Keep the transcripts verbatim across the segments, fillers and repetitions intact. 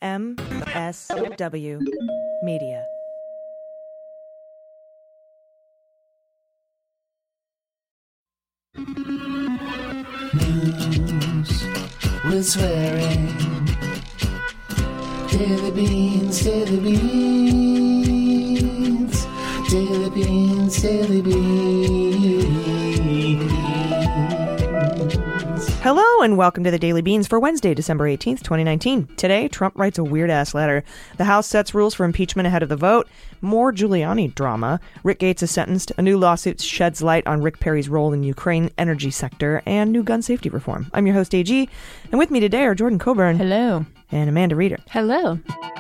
M S W Media. News with swearing. Daily beans, daily beans. Daily beans, daily beans. Hello and welcome to the Daily Beans for Wednesday, December eighteenth, twenty nineteen. Today, Trump writes a weird-ass letter. The House sets rules for impeachment ahead of the vote. More Giuliani drama. Rick Gates is sentenced. A new lawsuit sheds light on Rick Perry's role in Ukraine energy sector. And new gun safety reform. I'm your host, A G. And with me today are Jordan Coburn. Hello. And Amanda Reeder. Hello.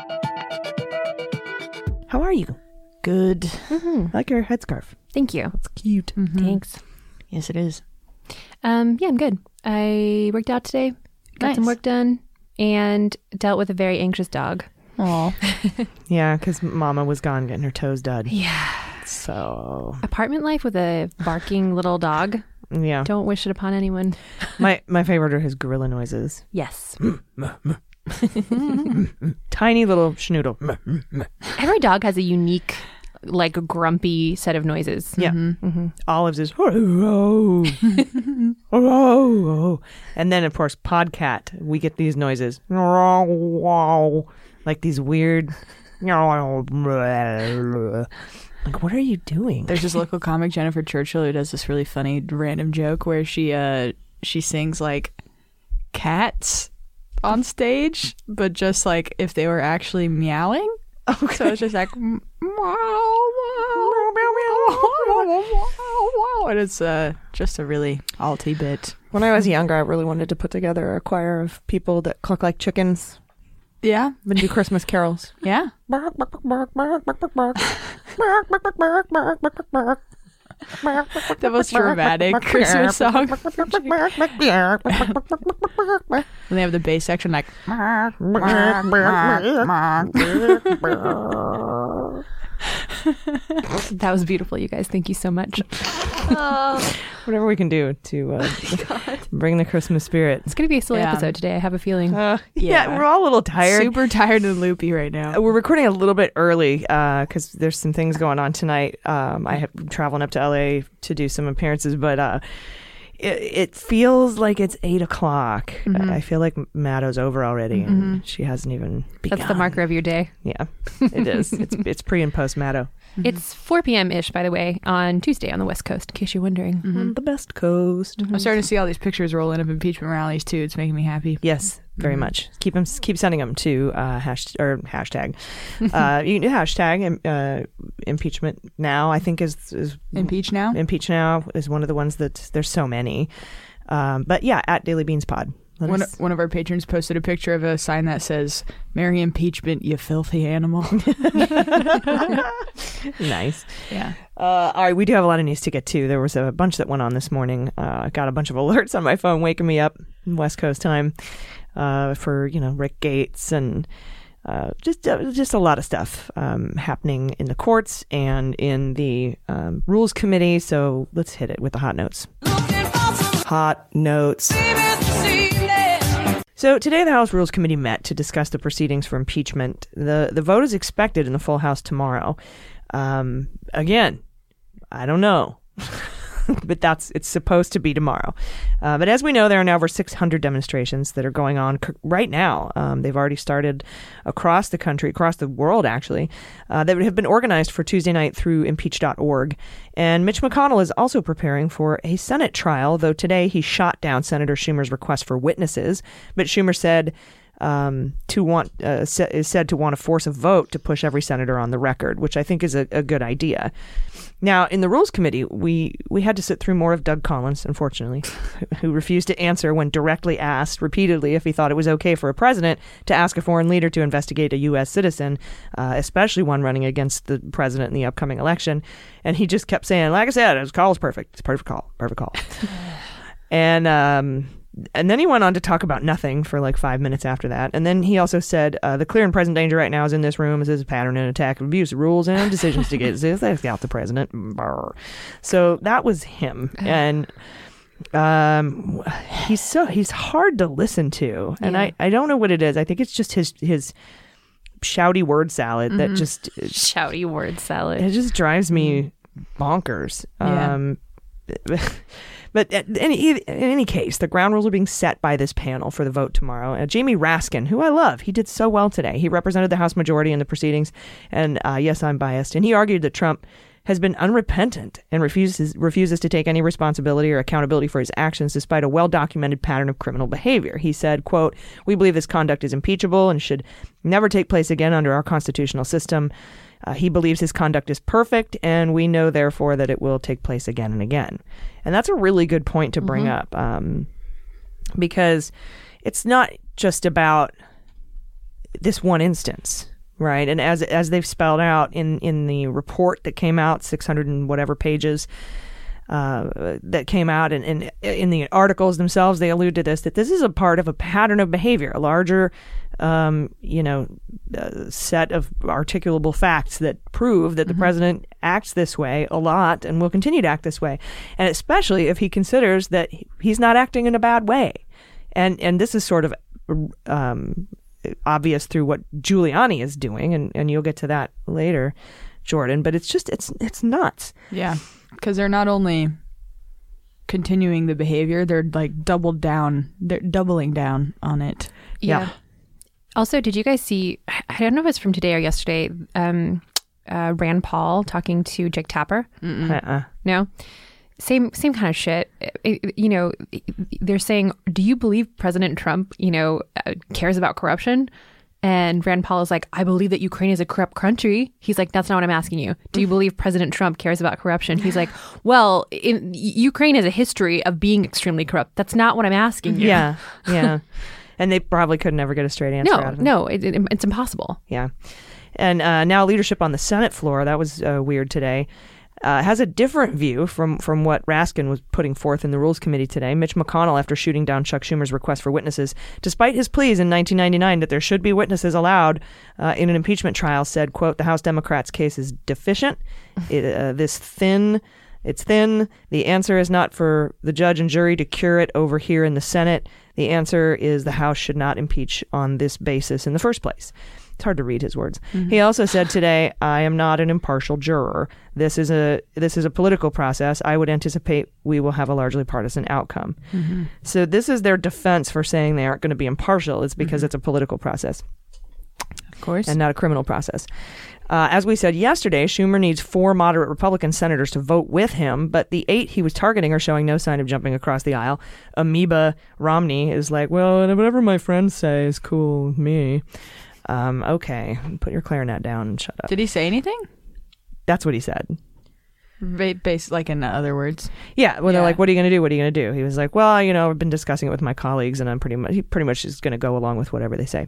How are you? Good. Mm-hmm. I like your headscarf. Thank you. It's cute. Mm-hmm. Thanks. Yes, it is. Um, yeah, I'm good. I worked out today, got Nice. some work done, and dealt with a very anxious dog. Aw. Yeah, because Mama was gone getting her toes done. Yeah. So, Apartment life with a barking little dog. yeah. Don't wish it upon anyone. My my favorite are his gorilla noises. Yes. Tiny little schnoodle. Every dog has a unique, like, grumpy set of noises. Yeah. Mm-hmm. Mm-hmm. Olive's is hello, hello, and then of course Podcat. We get these noises like these weird. Like, what are you doing? There's this local comic, Jennifer Churchill, who does this really funny random joke where she uh she sings like cats on stage, but just like if they were actually meowing. Okay. So it's just like meow, meow, meow, and it's uh just a really alty bit. When I was younger, I really wanted to put together a choir of people that cluck like chickens Yeah, and do Christmas carols. yeah. The most dramatic Christmas song. And they have the bass section like. That was beautiful, you guys. Thank you so much. Whatever we can do to uh, bring the Christmas spirit. It's going to be a silly Yeah. episode today, I have a feeling. Uh, yeah. Yeah. We're all a little tired. Super tired and loopy right now. Uh, We're recording a little bit early because there's some things going on tonight. Um, I have traveling up to L A to do some appearances, but uh, it, it feels like it's eight o'clock. Mm-hmm. I feel like Maddow's over already, and she hasn't even begun. That's the marker of your day. Yeah, it is. it's it's pre and post Maddow. It's four p.m.-ish, by the way, on Tuesday on the West Coast, in case you're wondering. On the best coast. I'm starting to see all these pictures rolling of impeachment rallies too. It's making me happy. Yes, very much. Keep them. Keep sending them to uh, hash or hashtag. Uh, you hashtag uh, impeachment now. I think is is Impeach now? Impeach now is one of the ones that there's so many. Um, but yeah, at Daily Beans Pod. Let One, us- one of our patrons posted a picture of a sign that says, "Merry impeachment, you filthy animal." nice. Yeah. Uh, all right, we do have a lot of news to get to. There was a bunch that went on this morning. Uh, I got a bunch of alerts on my phone waking me up West Coast time uh, for, you know, Rick Gates and uh, just uh, just a lot of stuff um, happening in the courts and in the um, Rules Committee. So let's hit it with the hot notes. Hot notes. So today the House Rules Committee met to discuss the proceedings for impeachment. The the vote is expected in the full House tomorrow. Um, again, I don't know, but that's it's supposed to be tomorrow. Uh, but as we know, there are now over six hundred demonstrations that are going on c- right now. Um, they've already started across the country, across the world, actually, uh, that have been organized for Tuesday night through impeach dot org. And Mitch McConnell is also preparing for a Senate trial, though today he shot down Senator Schumer's request for witnesses. But Schumer said um, to want uh, sa- is said to want to force a vote to push every senator on the record, which I think is a, a good idea. Now, in the Rules Committee, we, we had to sit through more of Doug Collins, unfortunately, who refused to answer when directly asked repeatedly if he thought it was okay for a president to ask a foreign leader to investigate a U S citizen, uh, especially one running against the president in the upcoming election. And he just kept saying, like I said, his call is perfect. It's a perfect call. Perfect call. and um, and then he went on to talk about nothing for like five minutes after that. And then he also said, uh, the clear and present danger right now is in this room. Is this a pattern and attack of abuse, rules and decisions to get this out the president. Brr. So that was him. And Um, he's so he's hard to listen to, and Yeah. I, I don't know what it is. I think it's just his his shouty word salad that just Shouty word salad. it just drives me bonkers. Yeah. Um, but in any, in any case, the ground rules are being set by this panel for the vote tomorrow. Uh, Jamie Raskin, who I love, he did so well today. He represented the House majority in the proceedings, and uh, yes, I'm biased. And he argued that Trump has been unrepentant and refuses refuses to take any responsibility or accountability for his actions despite a well-documented pattern of criminal behavior. He said, quote, "We believe this conduct is impeachable and should never take place again under our constitutional system. Uh, he believes his conduct is perfect, and we know, therefore, that it will take place again and again." And that's a really good point to bring up, um, because it's not just about this one instance, right? And as as they've spelled out in, in the report that came out, six hundred and whatever pages uh, that came out, and, and in the articles themselves, they allude to this, that this is a part of a pattern of behavior, a larger Um, you know, uh, set of articulable facts that prove that the president acts this way a lot and will continue to act this way. And especially if he considers that he- he's not acting in a bad way. And and this is sort of um, obvious through what Giuliani is doing, and, and you'll get to that later, Jordan. But it's just, it's it's nuts. Yeah, because they're not only continuing the behavior, they're like doubled down, they're doubling down on it. Yeah. Also, did you guys see, I don't know if it's from today or yesterday, um, uh, Rand Paul talking to Jake Tapper? Uh-uh. No? Same same kind of shit. It- it- you know, they're saying, do you believe President Trump, you know, uh, cares about corruption? And Rand Paul is like, I believe that Ukraine is a corrupt country. He's like, that's not what I'm asking you. Do you believe President Trump cares about corruption? He's like, well, in, Ukraine has a history of being extremely corrupt. That's not what I'm asking you. Yeah, yeah. And they probably could never get a straight answer out No, of him. no, it, it, it's impossible. Yeah. And uh, now leadership on the Senate floor, that was uh, weird today, uh, has a different view from, from what Raskin was putting forth in the Rules Committee today. Mitch McConnell, after shooting down Chuck Schumer's request for witnesses, despite his pleas in nineteen ninety-nine that there should be witnesses allowed uh, in an impeachment trial, said, quote, "The House Democrats' case is deficient. It, uh, this thin... It's thin. The answer is not for the judge and jury to cure it over here in the Senate. The answer is the House should not impeach on this basis in the first place." It's hard to read his words. He also said today, "I am not an impartial juror. This is a this is a political process. I would anticipate we will have a largely partisan outcome." So this is their defense for saying they aren't going to be impartial. It's because it's a political process Of course. and not a criminal process. Uh, as we said yesterday, Schumer needs four moderate Republican senators to vote with him, but the eight he was targeting are showing no sign of jumping across the aisle. Amoeba Romney is like, well, whatever my friends say is cool with me. Um, okay, put your clarinet down and shut up. Did he say anything? That's what he said. Ba- Based, like in other words. Yeah, well, they're Yeah. like, what are you going to do? What are you going to do? He was like, well, you know, I've been discussing it with my colleagues, and I'm pretty much, he pretty much is going to go along with whatever they say.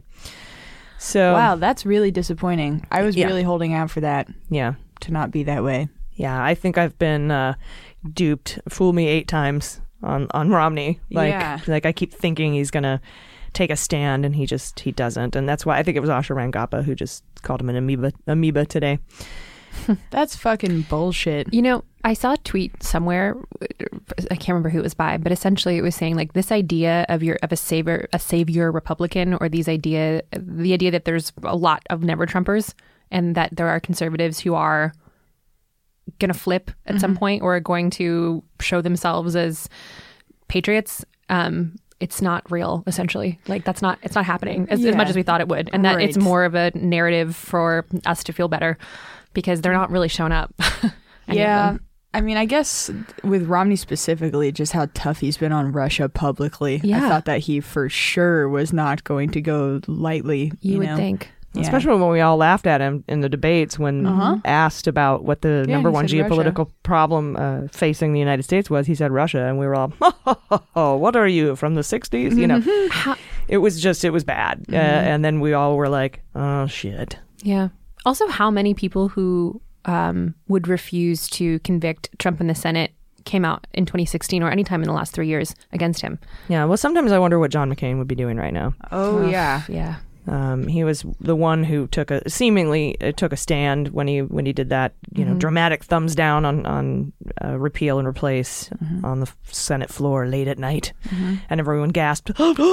So, Wow, that's really disappointing. I was Yeah. really holding out for that yeah. to not be that way. Yeah, I think I've been uh, duped, fool me eight times on, on Romney. Like, Yeah. like I keep thinking he's gonna take a stand, and he just he doesn't, and that's why I think it was Asha Rangappa who just called him an amoeba amoeba today. That's fucking bullshit. You know, I saw a tweet somewhere. I can't remember who it was by, but essentially it was saying like this idea of your of a savior a savior Republican, or these idea the idea that there's a lot of never Trumpers and that there are conservatives who are going to flip at some point or are going to show themselves as patriots. Um, it's not real, essentially. Like that's not it's not happening as, as Yeah. much as we thought it would, and that it's Right. more of a narrative for us to feel better because they're not really showing up. Any of Yeah. them. I mean, I guess with Romney specifically, just how tough he's been on Russia publicly. I Yeah. thought that he for sure was not going to go lightly. You, You, would know? think. Yeah. Especially when we all laughed at him in the debates when Uh-huh. asked about what the Yeah, number he one said geopolitical problem uh, facing the United States was. He said Russia, and we were all, oh, what are you, from the sixties? You know, How- it was just, it was bad. Uh, and then we all were like, oh, shit. yeah. Also, how many people who um, would refuse to convict Trump in the Senate came out in twenty sixteen or any time in the last three years against him? Yeah, well, sometimes I wonder what John McCain would be doing right now. Oh, yeah. Yeah. Um, he was the one who took a seemingly uh, took a stand when he when he did that, you know, Mhm. dramatic thumbs down on on uh, repeal and replace Mhm. on the Senate floor late at night, Mhm. and everyone gasped.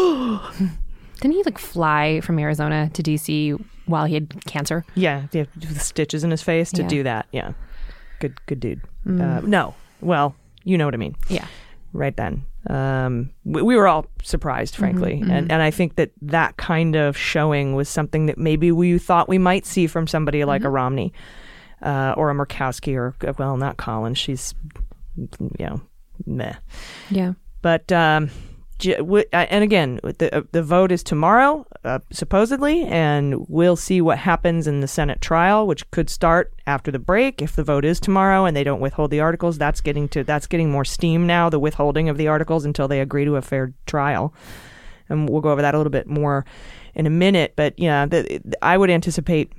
Didn't he like fly from Arizona to D C while he had cancer? Yeah, yeah, with the stitches in his face to Yeah. do that. Yeah, good, good dude. Mm. Uh, no, well, you know what I mean. Yeah. Right then, um, we, we were all surprised, frankly, Mhm, and and I think that that kind of showing was something that maybe we thought we might see from somebody like Mhm. a Romney uh, or a Murkowski or well, not Collins. She's, you know, meh. Yeah. But um, j- w- uh, and again, the uh, the vote is tomorrow, uh, supposedly, and we'll see what happens in the Senate trial, which could start after the break. If the vote is tomorrow and they don't withhold the articles, that's getting to that's getting more steam now. The withholding of the articles until they agree to a fair trial, and we'll go over that a little bit more in a minute. But yeah, the, I would anticipate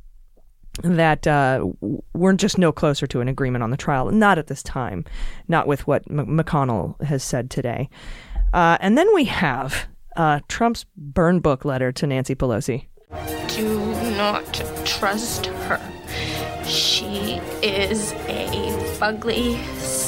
that uh, we're just no closer to an agreement on the trial. Not at this time, not with what M- McConnell has said today. Uh, and then we have uh, Trump's burn book letter to Nancy Pelosi. Do not trust her. She is a fugly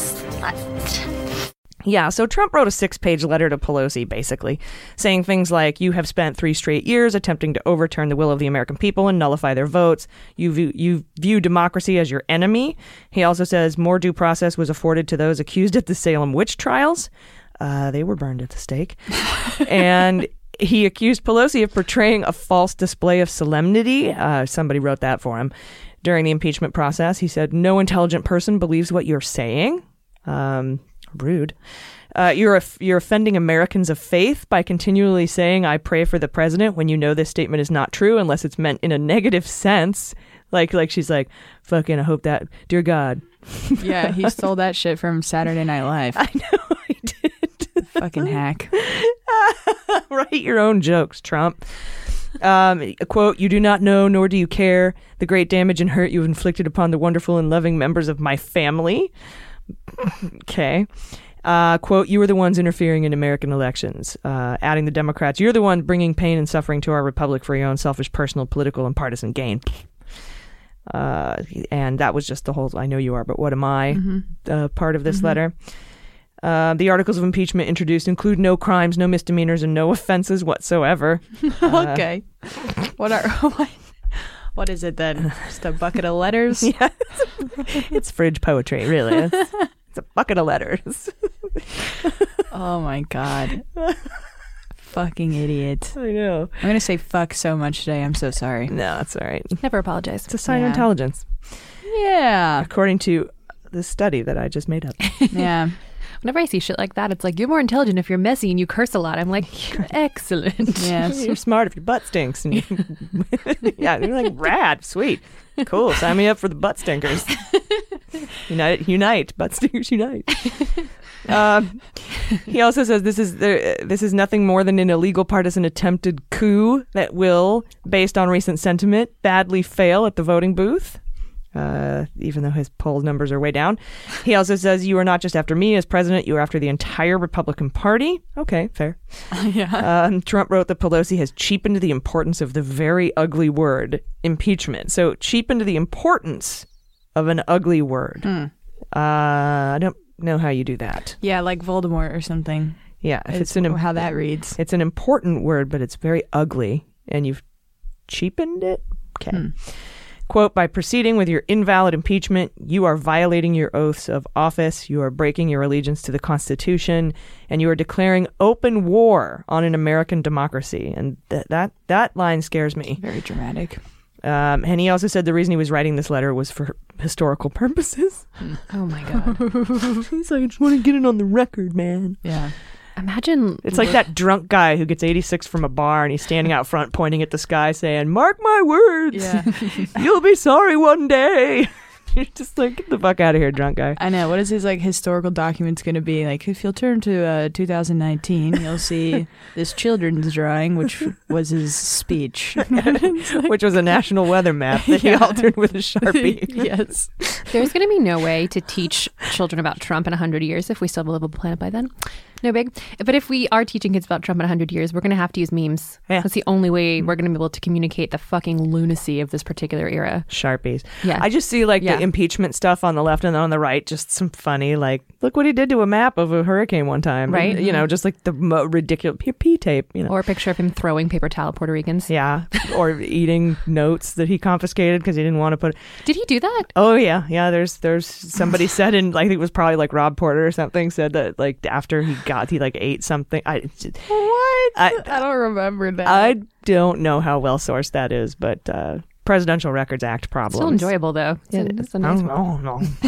slut. Yeah, so Trump wrote a six-page letter to Pelosi, basically, saying things like, you have spent three straight years attempting to overturn the will of the American people and nullify their votes. You view, you view democracy as your enemy. He also says more due process was afforded to those accused at the Salem witch trials. Uh, they were burned at the stake. And he accused Pelosi of portraying a false display of solemnity. Uh, somebody wrote that for him. During the impeachment process, he said, no intelligent person believes what you're saying. Um... Rude. Uh, you're a, you're offending Americans of faith by continually saying, I pray for the president, when you know this statement is not true unless it's meant in a negative sense. Like, like she's like, fucking, I hope that, dear God. Yeah, he stole that shit from Saturday Night Live. I know he did. Fucking hack. Write your own jokes, Trump. Um, a quote, you do not know, nor do you care, the great damage and hurt you have inflicted upon the wonderful and loving members of my family. Okay. Uh, quote, you were the ones interfering in American elections, uh, adding the Democrats. You're the one bringing pain and suffering to our republic for your own selfish, personal, political, and partisan gain. Uh, and that was just the whole, I know you are, but what am I, Mm-hmm. uh, part of this Mhm. letter. Uh, the articles of impeachment introduced include no crimes, no misdemeanors, and no offenses whatsoever. Uh, Okay. What are what, what is it then? Just a bucket of letters? Yeah, it's, it's fridge poetry, really. It's, it's a bucket of letters. Oh my god. Fucking idiot. I know. I'm gonna say fuck so much today. I'm so sorry. No, it's all right. Never apologize. It's a sign Yeah. of intelligence, Yeah. according to the study that I just made up. Yeah. Whenever I see shit like that, it's like, you're more intelligent if you're messy and you curse a lot. I'm like, excellent. Yes. You're smart if your butt stinks. And you, yeah, you're like, rad, sweet, cool. Sign me up for the butt stinkers. Unite, unite, butt stinkers unite. Um, he also says this is there, this is nothing more than an illegal partisan attempted coup that will, based on recent sentiment, badly fail at the voting booth. Uh, even though his poll numbers are way down. He also says, you are not just after me as president, you are after the entire Republican Party. Okay, fair. Yeah. Um, Trump wrote that Pelosi has cheapened the importance of the very ugly word impeachment. So cheapened the importance of an ugly word. Hmm. Uh, I don't know how you do that. Yeah, like Voldemort or something. Yeah, if It's it's, an im- how that reads. it's an important word, but it's very ugly, and you've cheapened it. Okay. Hmm. Quote, by proceeding with your invalid impeachment, you are violating your oaths of office, you are breaking your allegiance to the Constitution, and you are declaring open war on an American democracy. And th- that that line scares me. Very dramatic. Um, and he also said the reason he was writing this letter was for historical purposes. Oh my God. He's like, I just want to get it on the record, man. Yeah. Imagine. It's like that drunk guy who gets eighty-six from a bar and he's standing out front pointing at the sky saying, mark my words, Yeah. you'll be sorry one day. You're just like, get the fuck out of here, drunk guy. I know. What is his like historical documents going to be? Like, if you'll turn to uh, two thousand nineteen, you'll see this children's drawing, which was his speech. Which was a national weather map that he Yeah. altered with a Sharpie. Yes. There's going to be no way to teach children about Trump in one hundred years if we still have a livable planet by then. No big. But if we are teaching kids about Trump in one hundred years, we're going to have to use memes. Yeah. That's the only way we're going to be able to communicate the fucking lunacy of this particular era. Sharpies. Yeah. I just see like Yeah. the impeachment stuff on the left and on the right, just some funny, like, look what he did to a map of a hurricane one time. Right. You know, just like the mo- ridiculous P, P tape, you know. Or a picture of him throwing paper towel at Puerto Ricans. Yeah. Or eating notes that he confiscated because he didn't want to put. Did he do that? Oh, yeah. Yeah. There's, there's somebody said in, like, I think it was probably like Rob Porter or something, said that like after he got, he like ate something. I, What? I- I don't remember that. I don't know how well sourced that is, but uh, Presidential Records Act problems. Still enjoyable though. It's, Yeah, a, it's a nice one. oh, no, no.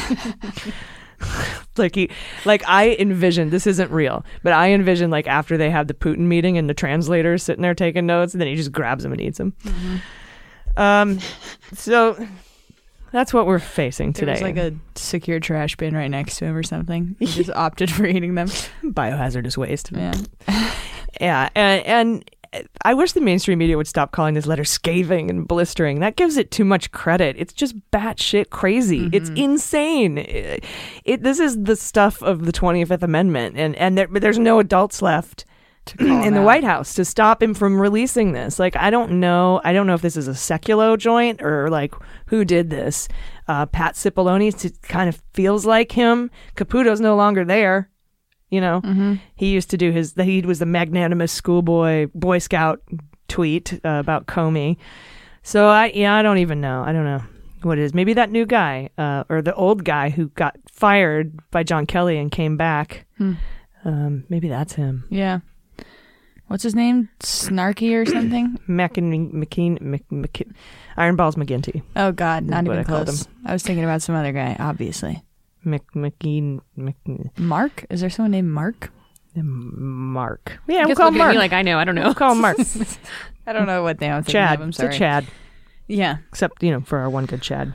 like he, like I envisioned, this isn't real, but I envisioned like after they have the Putin meeting and the translator's sitting there taking notes, and then he just grabs them and eats them. Mm-hmm. Um, so that's what we're facing There today. was like a secure trash bin right next to him or something. He just opted for eating them. biohazardous waste. Yeah. Yeah, and, and I wish the mainstream media would stop calling this letter scathing and blistering. That gives it too much credit. It's just batshit crazy. Mm-hmm. It's insane. It, it this is the stuff of the twenty-fifth Amendment, and and there, but there's no adults left in the White House to stop him from releasing this. Like, I don't know. I don't know if this is a seculo joint or like who did this. Uh, Pat Cipollone t- kind of feels like him. Caputo's no longer there. You know, Mm-hmm. he used to do his, he was the magnanimous schoolboy, Boy Scout tweet uh, about Comey. So I, yeah, I don't even know. I don't know what it is. Maybe that new guy uh, or the old guy who got fired by John Kelly and came back. Hmm. Um, maybe that's him. Yeah. What's his name? Snarky or something? McKin, McKean, Mc, McKin, Iron Balls McGinty. Oh, God. Not That's what even I called close. I was thinking about some other guy, obviously. Mc, McKean, Mc, Mark? Is there someone named Mark? Mark. Yeah, I we'll guess call him look at Mark. me like I know. I don't know. We'll call him Mark. I don't know what name I'm thinking Chad. of. I'm It's a sorry. Chad. Yeah. Except, you know, for our one good Chad.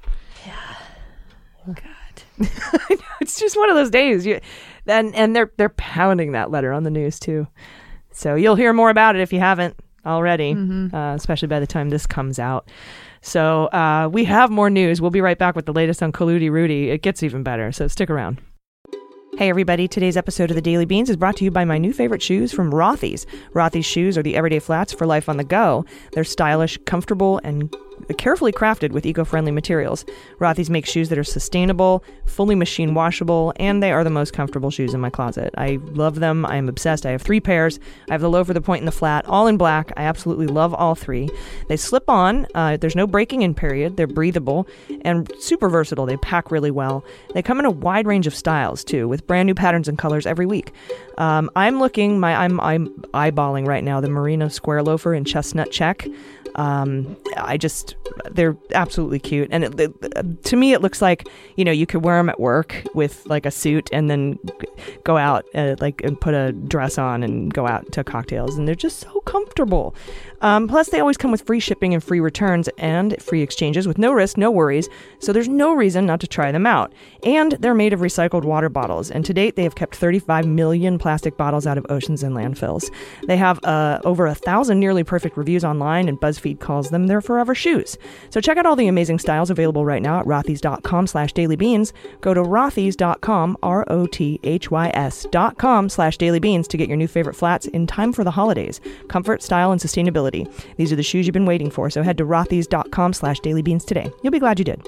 God. It's just one of those days. You, and and they're they're pounding that letter on the news too. So you'll hear more about it if you haven't already, Mm-hmm. uh, especially by the time this comes out. So uh, we have more news. We'll be right back with the latest on Colludi Rudy. It gets even better, so stick around. Hey everybody, today's episode of the Daily Beans is brought to you by my new favorite shoes from Rothy's. Rothy's shoes are the everyday flats for life on the go. They're stylish, comfortable, and carefully crafted with eco-friendly materials. Rothy's makes shoes that are sustainable, fully machine washable, and they are the most comfortable shoes in my closet. I love them. I am obsessed. I have three pairs. I have the loafer, the point, and the flat, all in black. I absolutely love all three. They slip on. Uh, there's no breaking in period. They're breathable and super versatile. They pack really well. They come in a wide range of styles too, with brand new patterns and colors every week. Um, I'm looking. My I'm I'm eyeballing right now the Merino Square loafer in chestnut check. Um, I just, they're absolutely cute. And it, it, to me, it looks like, you know, you could wear them at work with like a suit and then go out uh, like and put a dress on and go out to cocktails. And they're just so comfortable. Um, plus, they always come with free shipping and free returns and free exchanges with no risk, no worries. So there's no reason not to try them out. And they're made of recycled water bottles. And to date, they have kept thirty-five million plastic bottles out of oceans and landfills. They have uh, over a thousand nearly perfect reviews online, and BuzzFeed calls them their forever shoes. So check out all the amazing styles available right now at rothys.com slash dailybeans. Go to rothys.com, R O T H Y S dot com slash dailybeans to get your new favorite flats in time for the holidays. Comfort, style, and sustainability. These are the shoes you've been waiting for, so head to rothys.com slash dailybeans today. You'll be glad you did.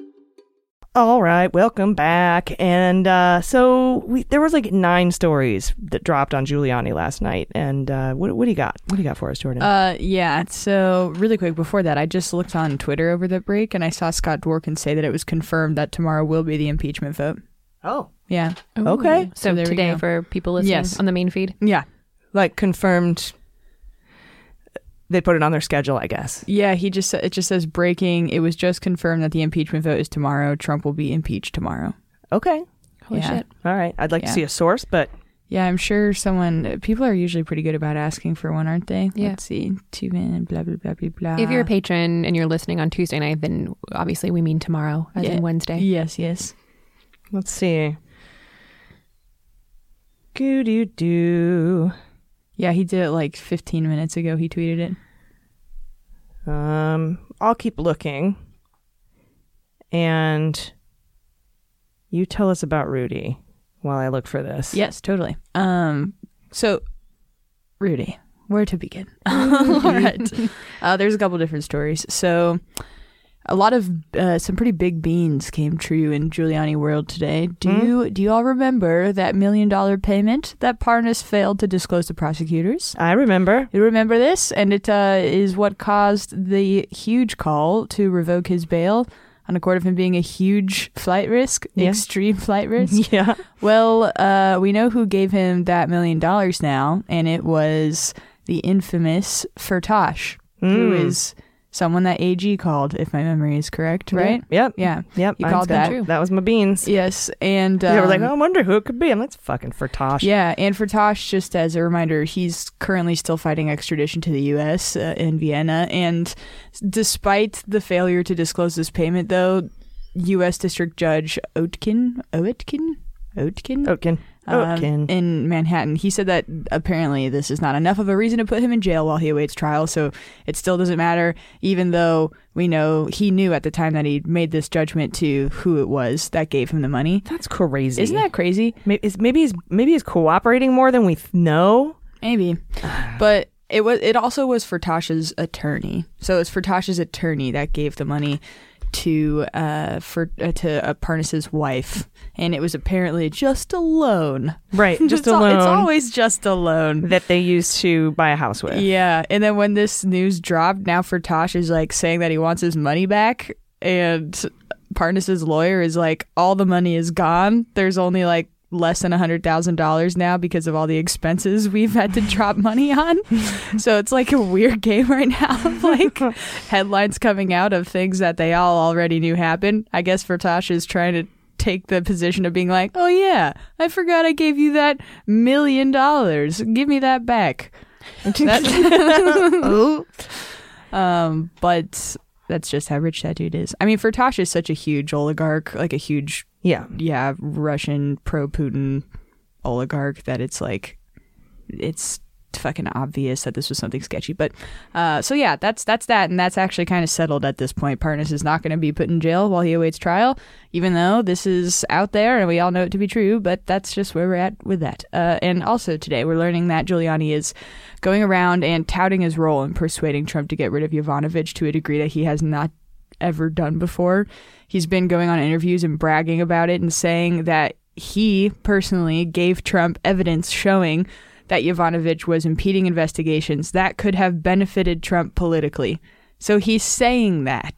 All right, welcome back. And uh, so we, there was like nine stories that dropped on Giuliani last night. And uh, what, what do you got? What do you got for us, Jordan? Uh, yeah. So really quick before that, I just looked on Twitter over the break and I saw Scott Dworkin say that it was confirmed that tomorrow will be the impeachment vote. oh, Yeah. okay. So, So there we today go. for people listening Yes. on the main feed. Yeah. Like confirmed. They put it on their schedule, I guess. Yeah. He just it just says breaking. It was just confirmed that the impeachment vote is tomorrow. Trump will be impeached tomorrow. Okay. Holy Yeah. shit. All right. I'd like to Yeah. see a source, but Yeah, I'm sure someone. People are usually pretty good about asking for one, aren't they? Yeah. Let's see. Two minutes. Blah blah blah blah blah. If you're a patron and you're listening on Tuesday night, then obviously we mean tomorrow, as Yeah. in Wednesday. Yes. Yes. let's see. Goo doo doo. Yeah, he did it like fifteen minutes ago. He tweeted it. Um, I'll keep looking. And you tell us about Rudy. while I look for this. Yes, totally. Um, so, Rudy, where to begin? All right. Uh, there's a couple different stories. So, a lot of uh, some pretty big beans came true in Giuliani world today. Do Mm. you do you all remember that million dollar payment that Parnas failed to disclose to prosecutors? I remember. You remember this, and it uh, is what caused the huge call to revoke his bail on account of him being a huge flight risk, Yeah. extreme flight risk. Yeah. Well, uh, we know who gave him that million dollars now, and it was the infamous Firtash, who Mm. is someone that A G called, if my memory is correct, right? Yep. Yeah. Yep. You mine's called been that? true. That was my beans. Yes, and um, They were like, oh, I wonder who it could be. And that's fucking Firtash. yeah, and Firtash, just as a reminder, he's currently still fighting extradition to the U S uh, in Vienna, and despite the failure to disclose this payment, though, U S District Judge Oetkin, Oetkin, Oetkin, Oatkin. um, Oatkin. in Manhattan, he said that apparently this is not enough of a reason to put him in jail while he awaits trial, so it still doesn't matter, even though we know he knew at the time that he made this judgment to who it was that gave him the money. That's crazy. Isn't that crazy? Maybe, is, maybe he's maybe he's cooperating more than we th- know. Maybe. But it was. It also was Firtash's attorney. So it's Firtash's attorney that gave the money to uh for uh, to uh, Parnas's wife, and it was apparently just a loan. Right. Just it's a al- loan It's always just a loan. that they used to buy a house with. Yeah, and then when this news dropped, now Firtash is like saying that he wants his money back, and Parnas's lawyer is like, all the money is gone. There's only like less than a hundred thousand dollars now because of all the expenses we've had to drop money on. So it's like a weird game right now of like headlines coming out of things that they all already knew happened. I guess Firtash is trying to take the position of being like, oh yeah, I forgot I gave you that million dollars. Give me that back. That- um, but that's just how rich that dude is. I mean, Firtash is such a huge oligarch, like a huge, Yeah. yeah, Russian pro-Putin oligarch that it's like, it's fucking obvious that this was something sketchy. But uh, so yeah, that's that's that, and that's actually kind of settled at this point. Parnas is not going to be put in jail while he awaits trial, even though this is out there and we all know it to be true. But that's just where we're at with that. Uh, and also today, we're learning that Giuliani is going around and touting his role in persuading Trump to get rid of Yovanovitch to a degree that he has not ever done before. He's been going on interviews and bragging about it and saying that he personally gave Trump evidence showing that Yovanovitch was impeding investigations that could have benefited Trump politically. So he's saying that.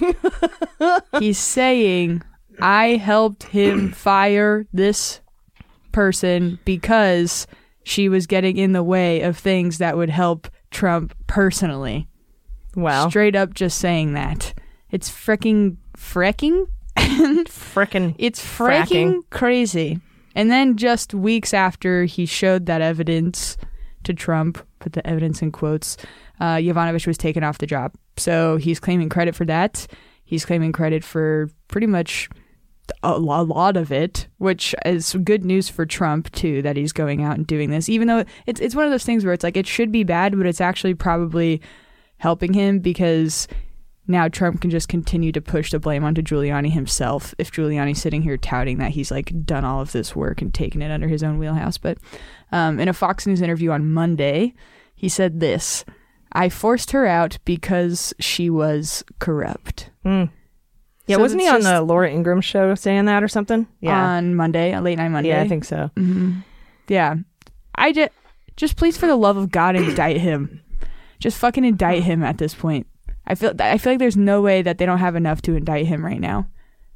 He's saying, I helped him fire this person because she was getting in the way of things that would help Trump personally. Wow. Straight up just saying that. It's fricking fricking? Frickin' It's freaking Fracking. crazy. And then just weeks after he showed that evidence to Trump, put the evidence in quotes, uh, Yovanovitch was taken off the job. So he's claiming credit for that. He's claiming credit for pretty much a lo- lot of it, which is good news for Trump, too, that he's going out and doing this. Even though it's it's one of those things where it's like it should be bad, but it's actually probably helping him because now Trump can just continue to push the blame onto Giuliani himself if Giuliani's sitting here touting that he's like done all of this work and taken it under his own wheelhouse. But um, in a Fox News interview on Monday, he said this: I forced her out because she was corrupt. Mm. Yeah, So wasn't he it's on just- the Laura Ingraham show saying that or something? Yeah. On Monday, on late night Monday. yeah, I think so. Mm-hmm. Yeah. I just, just please, for the love of God, indict him. Just fucking indict him at this point. I feel I feel like there's no way that they don't have enough to indict him right now.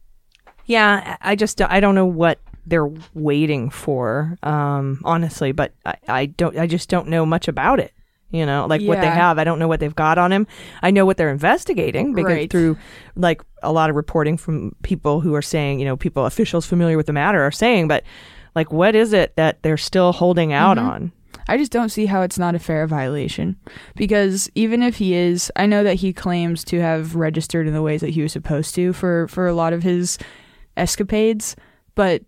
Yeah, I just I don't know what they're waiting for, um, honestly, but I, I don't I just don't know much about it. You know, like what they Yeah. have. I don't know what they've got on him. I know what they're investigating because Right. through like a lot of reporting from people who are saying, you know, people officials familiar with the matter are saying, but like what is it that they're still holding out Mhm. on? I just don't see how it's not a fair violation, because even if he is, I know that he claims to have registered in the ways that he was supposed to for, for a lot of his escapades. But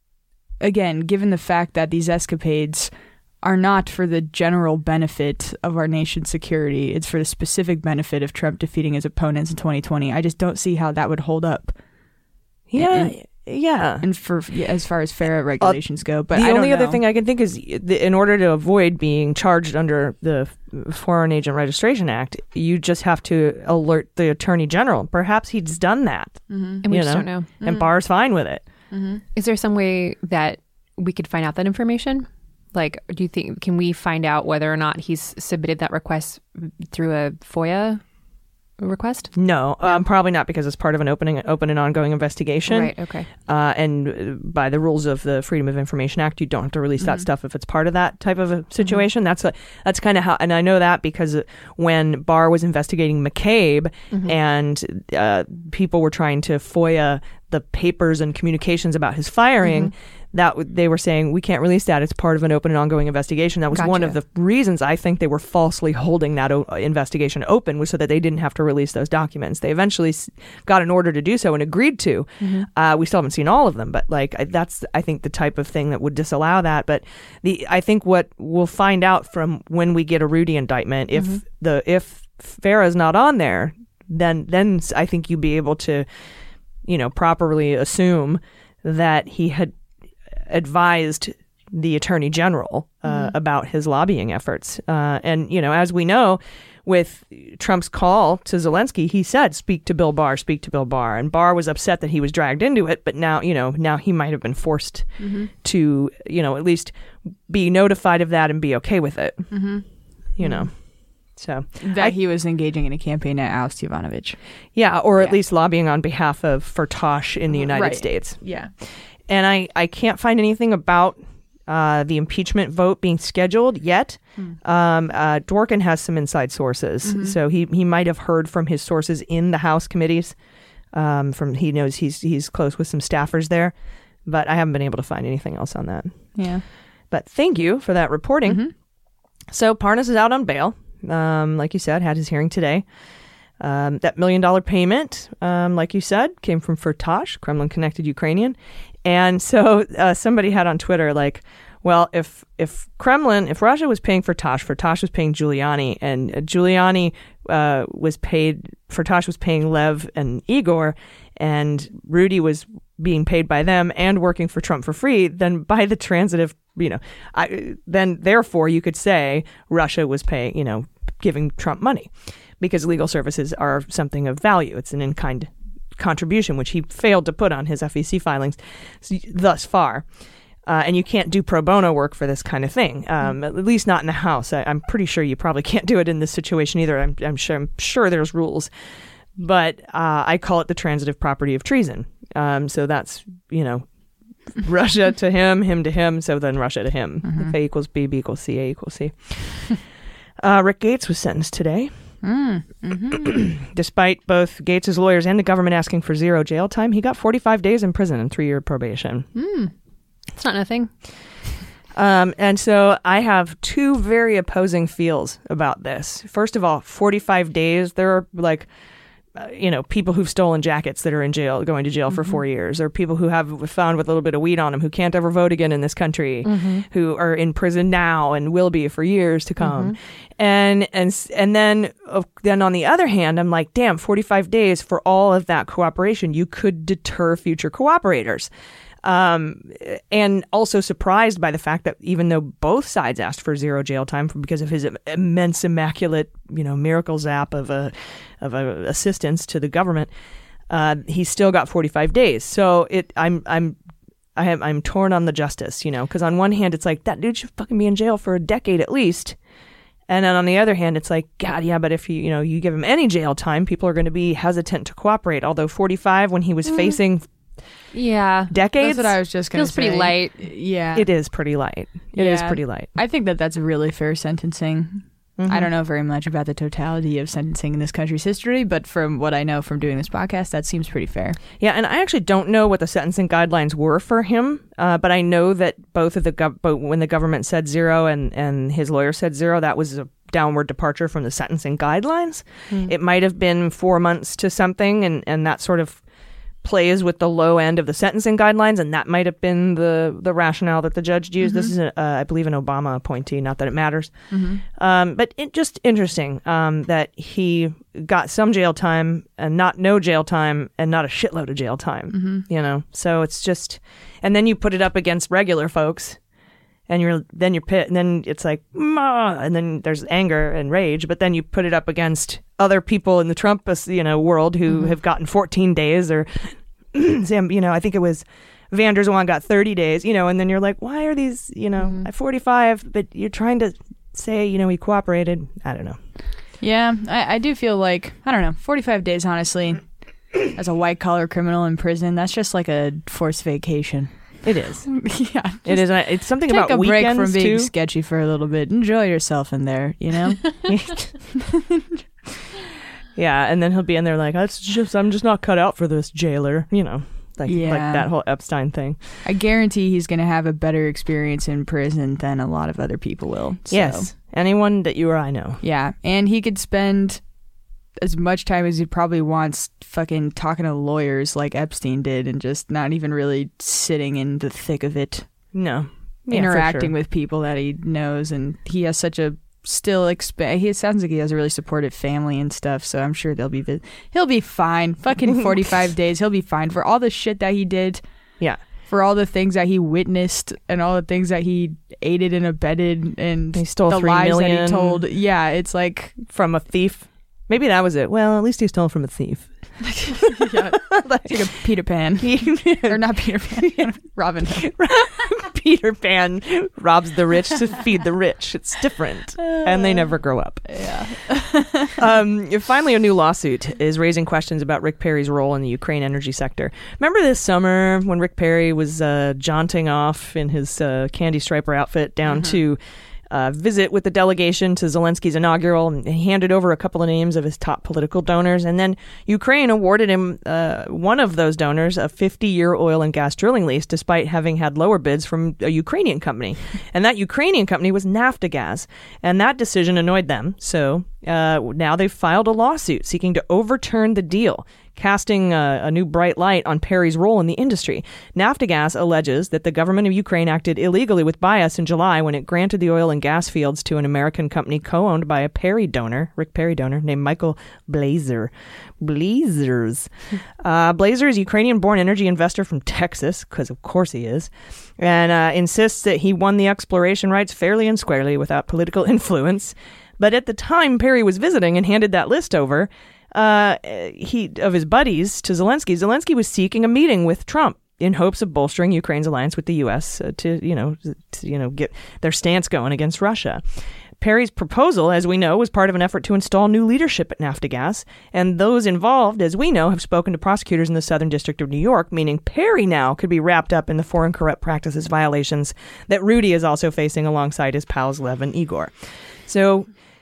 again, given the fact that these escapades are not for the general benefit of our nation's security, it's for the specific benefit of Trump defeating his opponents in twenty twenty. I just don't see how that would hold up. Yeah, And- Yeah. and for yeah, as far as FARA regulations go. But the I don't only other know. thing I can think is the, in order to avoid being charged under the Foreign Agent Registration Act, you just have to alert the Attorney General. Perhaps he's done that. And we you just know? don't know. And Barr's fine with it. Is there some way that we could find out that information? Like, do you think, can we find out whether or not he's submitted that request through a FOIA request? No, um, probably not, because it's part of an opening, open and ongoing investigation. Right, okay. Uh, and by the rules of the Freedom of Information Act, you don't have to release that stuff if it's part of that type of a situation. That's a, that's kind of how, and I know that because when Barr was investigating McCabe and uh, people were trying to FOIA the papers and communications about his firing, that w- they were saying we can't release that. It's part of an open and ongoing investigation. That was one of the Gotcha. reasons I think they were falsely holding that o- investigation open, was so that they didn't have to release those documents. They eventually s- got an order to do so and agreed to. Uh, we still haven't seen all of them, but like I- that's I think the type of thing that would disallow that. But the I think what we'll find out from when we get a Rudy indictment, if the if FARA's not on there, then then I think you'd be able to, you know, properly assume that he had advised the Attorney General uh, about his lobbying efforts. Uh, and, you know, as we know, with Trump's call to Zelensky, he said, speak to Bill Barr, speak to Bill Barr. And Barr was upset that he was dragged into it. But now, you know, now he might have been forced to, you know, at least be notified of that and be okay with it. Mm-hmm. You know, so that I- he was engaging in a campaign to oust Yovanovitch. yeah, or at Yeah. least lobbying on behalf of Firtash in the United Right. States. Yeah. And I, I can't find anything about uh, the impeachment vote being scheduled yet. Um, uh, Dworkin has some inside sources, so he, he might have heard from his sources in the House committees. Um, from he knows he's he's close with some staffers there, but I haven't been able to find anything else on that. Yeah. But thank you for that reporting. So Parnas is out on bail. Um, like you said, had his hearing today. Um, that million dollar payment, um, like you said, came from Firtash, Kremlin connected Ukrainian. And so uh, somebody had on Twitter, like, well, if if Kremlin, if Russia was paying Firtash, Firtash was paying Giuliani, and uh, Giuliani uh, was paid, Firtash was paying Lev and Igor, and Rudy was being paid by them and working for Trump for free, then by the transitive, you know, I, then therefore you could say Russia was paying, you know, giving Trump money, because legal services are something of value. It's an in-kind contribution, which he failed to put on his F E C filings thus far. Uh, and you can't do pro bono work for this kind of thing, um, at least not in the House. I, I'm pretty sure you probably can't do it in this situation either. I'm, I'm sure I'm sure there's rules, but uh, I call it the transitive property of treason. Um, so that's, you know, Russia to him, him to him, so then Russia to him. If A equals B, B equals C, A equals C. uh, Rick Gates was sentenced today. Despite both Gates' lawyers and the government asking for zero jail time, he got forty-five days in prison and three-year probation. It's not nothing. Um, and so I have two very opposing feels about this. First of all, forty-five days, there are like, uh, you know, people who've stolen jackets that are in jail, going to jail for four years, or people who have found with a little bit of weed on them who can't ever vote again in this country, who are in prison now and will be for years to come. And, and, and then, uh, then on the other hand, I'm like, damn, forty-five days for all of that cooperation, you could deter future cooperators. Um, and also surprised by the fact that even though both sides asked for zero jail time for, because of his immense, immaculate, you know, miracle zap of a of a assistance to the government, uh, he still got forty-five days. So it, I'm, I'm, I have, I'm torn on the justice, you know, because on one hand it's like that dude should fucking be in jail for a decade at least, and then on the other hand it's like, God, yeah, but if you, you know, you give him any jail time, people are going to be hesitant to cooperate. Although forty-five, when he was facing Yeah. decades, That's what I was just going to Feels say. pretty light. Yeah. it is pretty light. It is Yeah. pretty light. I think that that's really fair sentencing. I don't know very much about the totality of sentencing in this country's history, but from what I know from doing this podcast, that seems pretty fair. Yeah, and I actually don't know what the sentencing guidelines were for him, uh, but I know that both of the gov- but when the government said zero and, and his lawyer said zero, that was a downward departure from the sentencing guidelines. It might have been four months to something, and, and that sort of plays with the low end of the sentencing guidelines, and that might have been the the rationale that the judge used. Mm-hmm. This is, a, uh, I believe, an Obama appointee. Not that it matters, mm-hmm. um, but it just interesting um, that he got some jail time and not no jail time and not a shitload of jail time. Mm-hmm. You know, so it's just, and then you put it up against regular folks. And you're then you're pit, and then it's like, Mah! And then there's anger and rage. But then you put it up against other people in the Trump, you know, world who mm-hmm. have gotten fourteen days, or Sam, you know, I think it was Van der Zwaan got thirty days, you know. And then you're like, why are these, you know, mm-hmm. at forty-five? But you're trying to say, you know, he cooperated. I don't know. Yeah, I, I do feel like I don't know, forty-five days, honestly, as a white collar criminal in prison, that's just like a forced vacation. It is. Yeah. It is. It's something take about a break weekends from being too. sketchy for a little bit. Enjoy yourself in there, you know? Yeah, and then he'll be in there like, That's just, I'm just not cut out for this, jailer. You know, like, yeah. like that whole Epstein thing. I guarantee he's going to have a better experience in prison than a lot of other people will. So. Yes. Anyone that you or I know. Yeah. And he could spend as much time as he probably wants fucking talking to lawyers like Epstein did, and just not even really sitting in the thick of it. No. Yeah, interacting sure. with people that he knows, and he has such a still exp- he sounds like he has a really supportive family and stuff, so I'm sure they'll be vi- he'll be fine. Fucking forty-five days, he'll be fine for all the shit that he did. Yeah. For all the things that he witnessed and all the things that he aided and abetted, and he stole the three lies million that he told. Yeah, it's like from a thief. Maybe that was it. Well, at least he stole from a thief. Yeah, like a Peter Pan. Or not Peter Pan, Robin Hood. Peter Pan robs the rich to feed the rich. It's different. And they never grow up. Yeah. um, finally, a new lawsuit is raising questions about Rick Perry's role in the Ukraine energy sector. Remember this summer when Rick Perry was uh, jaunting off in his uh, candy striper outfit down mm-hmm. to Uh, visit with the delegation to Zelensky's inaugural, and he handed over a couple of names of his top political donors, and then Ukraine awarded him uh, one of those donors a fifty-year oil and gas drilling lease, despite having had lower bids from a Ukrainian company. And that Ukrainian company was Naftogaz, and that decision annoyed them. So uh, now they've filed a lawsuit seeking to overturn the deal, casting a, a new bright light on Perry's role in the industry. Naftogaz alleges that the government of Ukraine acted illegally with bias in July when it granted the oil and gas fields to an American company co-owned by a Perry donor, Rick Perry donor, named Michael Blazer. Blazers. Uh, Blazer is a Ukrainian-born energy investor from Texas, because of course he is, and uh, insists that he won the exploration rights fairly and squarely without political influence. But at the time Perry was visiting and handed that list over, Uh, he of his buddies to Zelensky, Zelensky was seeking a meeting with Trump in hopes of bolstering Ukraine's alliance with the U S uh, to, you know, to, you know, get their stance going against Russia. Perry's proposal, as we know, was part of an effort to install new leadership at Naftogaz, and those involved, as we know, have spoken to prosecutors in the Southern District of New York, meaning Perry now could be wrapped up in the Foreign Corrupt Practices violations that Rudy is also facing alongside his pals Lev and Igor. So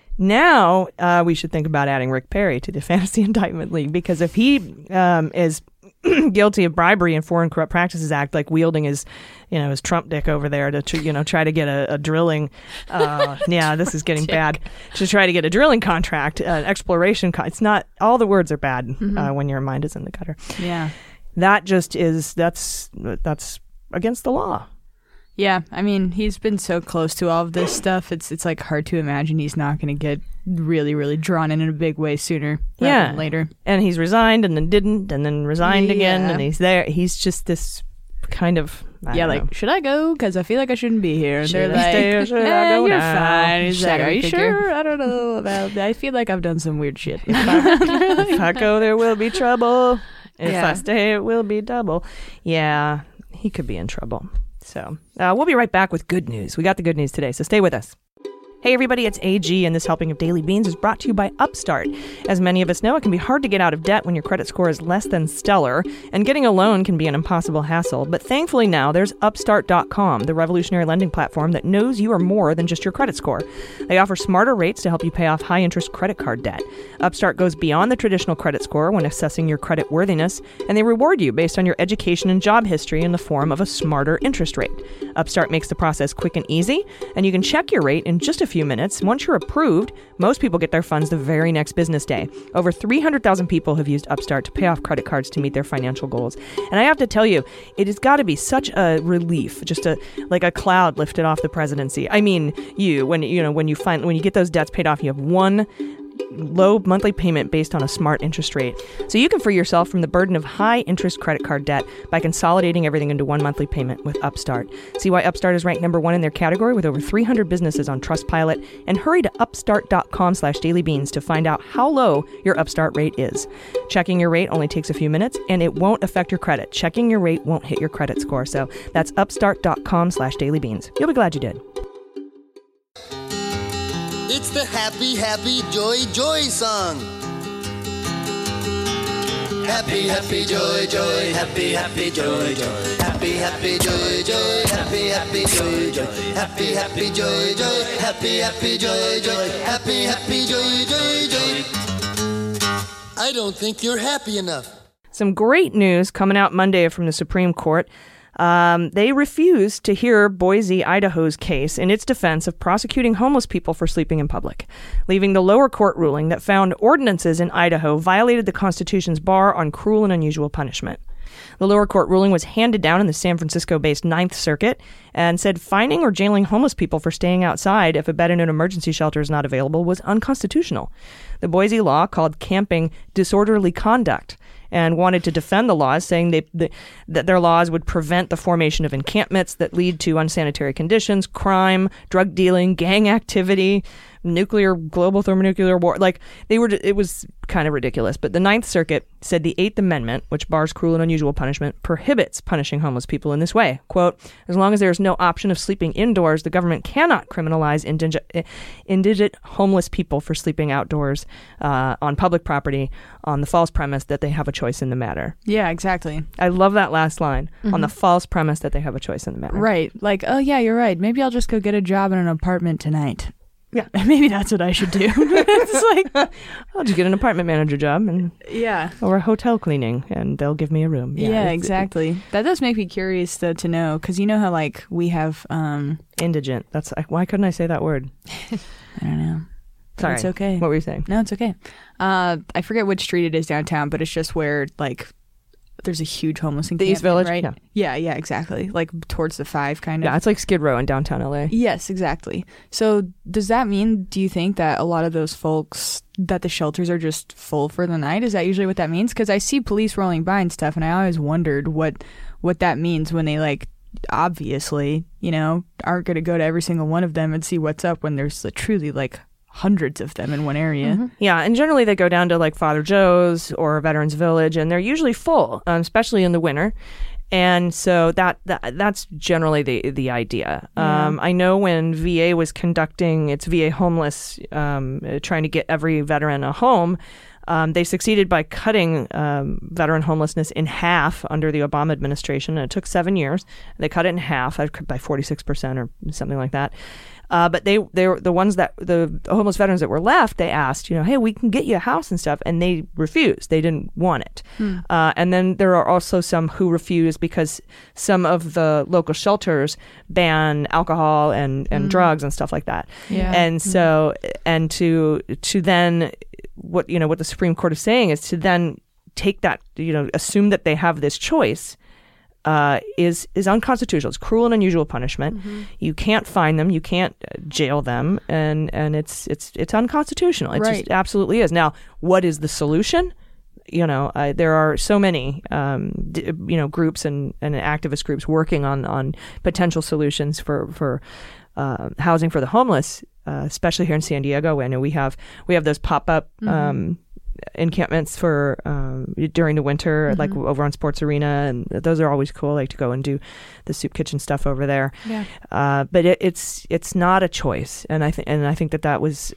now uh, we should think about adding Rick Perry to the Fantasy Indictment League, because if he um, is guilty of bribery and Foreign Corrupt Practices Act, like wielding his, you know, his Trump dick over there to, tr- you know, try to get a, a drilling, uh, yeah, this is getting bad, to try to get a drilling contract, an uh, exploration, con- it's not, all the words are bad mm-hmm. uh, when your mind is in the gutter. Yeah. That just is, that's, that's against the law. Yeah, I mean, he's been so close to all of this stuff. It's it's like hard to imagine he's not going to get really, really drawn in in a big way sooner rather yeah. than later. And he's resigned and then didn't and then resigned yeah. again, and he's there. He's just this kind of I yeah, don't like know. Should I go? Because I feel like I shouldn't be here. And Should they're I like, stay or should I eh, go you're now? fine. He's like, Shadow are you figure. sure? I don't know about that. I feel like I've done some weird shit. If I go, there will be trouble. If Yeah. I stay, it will be double. Yeah, he could be in trouble. So uh, we'll be right back with good news. We got the good news today, so stay with us. Hey everybody, it's A G, and this helping of Daily Beans is brought to you by Upstart. As many of us know, it can be hard to get out of debt when your credit score is less than stellar, and getting a loan can be an impossible hassle. But thankfully now, there's Upstart dot com, the revolutionary lending platform that knows you are more than just your credit score. They offer smarter rates to help you pay off high-interest credit card debt. Upstart goes beyond the traditional credit score when assessing your credit worthiness, and they reward you based on your education and job history in the form of a smarter interest rate. Upstart makes the process quick and easy, and you can check your rate in just a few few minutes. Once you're approved, most people get their funds the very next business day. Over three hundred thousand people have used Upstart to pay off credit cards to meet their financial goals. And I have to tell you, it has got to be such a relief, just a like a cloud lifted off the presidency. I mean, you when you know when you find when you get those debts paid off, you have one low monthly payment based on a smart interest rate. So you can free yourself from the burden of high interest credit card debt by consolidating everything into one monthly payment with Upstart. See why Upstart is ranked number one in their category with over three hundred businesses on Trustpilot, and hurry to upstart.com slash dailybeans to find out how low your Upstart rate is. Checking your rate only takes a few minutes and it won't affect your credit. Checking your rate won't hit your credit score. So that's upstart.com slash dailybeans. You'll be glad you did. It's the happy, happy, joy, joy song. Happy, happy, joy, joy, happy, happy, joy, joy. Happy, happy, joy, joy, happy, happy, joy, joy. Happy, happy, joy, joy, happy, happy, joy, joy. Happy, happy, joy, joy, joy. I don't think you're happy enough. Some great news coming out Monday from the Supreme Court. Um, they refused to hear Boise, Idaho's case in its defense of prosecuting homeless people for sleeping in public, leaving the lower court ruling that found ordinances in Idaho violated the Constitution's bar on cruel and unusual punishment. The lower court ruling was handed down in the San Francisco-based Ninth Circuit and said fining or jailing homeless people for staying outside if a bed in an emergency shelter is not available was unconstitutional. The Boise law called camping disorderly conduct and wanted to defend the laws, saying they, they, that their laws would prevent the formation of encampments that lead to unsanitary conditions, crime, drug dealing, gang activity, nuclear, global thermonuclear war. Like, they were, it was kind of ridiculous. But the Ninth Circuit said the Eighth Amendment, which bars cruel and unusual punishment, prohibits punishing homeless people in this way. Quote, as long as there is no option of sleeping indoors, the government cannot criminalize indigent, indigent homeless people for sleeping outdoors uh, on public property on the false premise that they have a choice in the matter. Yeah, exactly. I love that last line, Mm-hmm. on the false premise that they have a choice in the matter. Right. Like, oh, yeah, you're right. Maybe I'll just go get a job in an apartment tonight. Yeah. Maybe that's what I should do. It's like, I'll just get an apartment manager job and yeah. or a hotel cleaning, and they'll give me a room. Yeah, it's- exactly. That does make me curious, though, to know, because you know how, like, we have, um, Indigent. That's why couldn't I say that word? I don't know. Sorry. It's okay. What were you saying? No, it's okay. Uh, I forget which street it is downtown, but it's just where, like, there's a huge homeless encampment, The East Village? right? Yeah. yeah, yeah, exactly. Like towards the five, kind of. Yeah, it's like Skid Row in downtown L A. Yes, exactly. So does that mean, do you think that a lot of those folks, that the shelters are just full for the night? Is that usually what that means? Because I see police rolling by and stuff, and I always wondered what what that means when they, like, obviously, you know, aren't going to go to every single one of them and see what's up when there's uh, truly, like, hundreds of them in one area. Mm-hmm. Yeah, and generally they go down to like Father Joe's or Veterans Village, and they're usually full, um, especially in the winter. And so that, that that's generally the the idea. Yeah. Um, I know when V A was conducting its V A homeless, um, uh, trying to get every veteran a home, um, they succeeded by cutting um, veteran homelessness in half under the Obama administration, and it took seven years. They cut it in half by forty-six percent or something like that. Uh, but they they were the ones that the homeless veterans that were left. They asked, you know, hey, we can get you a house and stuff, and they refused. They didn't want it. Hmm. Uh, and then there are also some who refuse because some of the local shelters ban alcohol and, and mm. drugs and stuff like that. Yeah. And so and to to then what you know what the Supreme Court is saying is to then take that, you know, assume that they have this choice. Uh, is is unconstitutional. It's cruel and unusual punishment. Mm-hmm. You can't fine them. You can't jail them, and and it's it's it's unconstitutional. It right. just absolutely is. Now, what is the solution? You know, uh, there are so many um, d- you know groups and, and activist groups working on on potential solutions for for uh, housing for the homeless, uh, especially here in San Diego. I know we have we have those pop up. Mm-hmm. Um, encampments for um, during the winter, mm-hmm. like over on Sports Arena, and those are always cool. I like to go and do the soup kitchen stuff over there. Yeah. Uh, but it, it's it's not a choice, and I think and I think that that was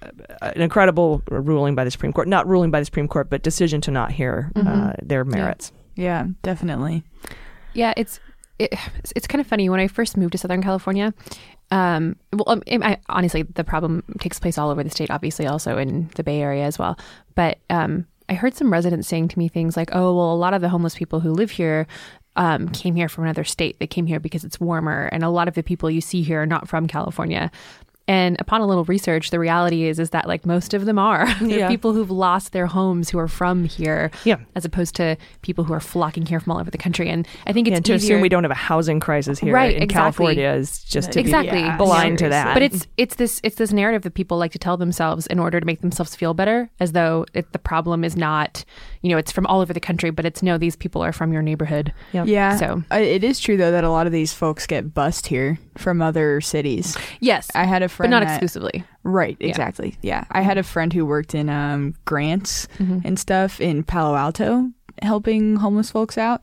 an incredible ruling by the Supreme Court. Not ruling by the Supreme Court, but decision to not hear mm-hmm. uh, their merits. Yeah. yeah, definitely. Yeah, it's it, it's kind of funny. When I first moved to Southern California, Um, well, um, I, honestly, the problem takes place all over the state, obviously also in the Bay Area as well. But um, I heard some residents saying to me things like, oh, well, a lot of the homeless people who live here um, came here from another state. They came here because it's warmer. And a lot of the people you see here are not from California. And upon a little research, the reality is is that like most of them are. They're Yeah. people who've lost their homes who are from here, Yeah. as opposed to people who are flocking here from all over the country. And I think it's And to easier, assume we don't have a housing crisis here Right, in exactly. California is just to Exactly. be Yeah, blind to seriously. that. But it's it's this it's this narrative that people like to tell themselves in order to make themselves feel better, as though it, the problem is not, you know, it's from all over the country, but it's no, these people are from your neighborhood. Yep. Yeah. So- Uh, it is true though that a lot of these folks get bussed here from other cities. Yes, I had a but friend not that- exclusively. Right, exactly. Yeah. I had a friend who worked in um, grants Mm-hmm. and stuff in Palo Alto helping homeless folks out.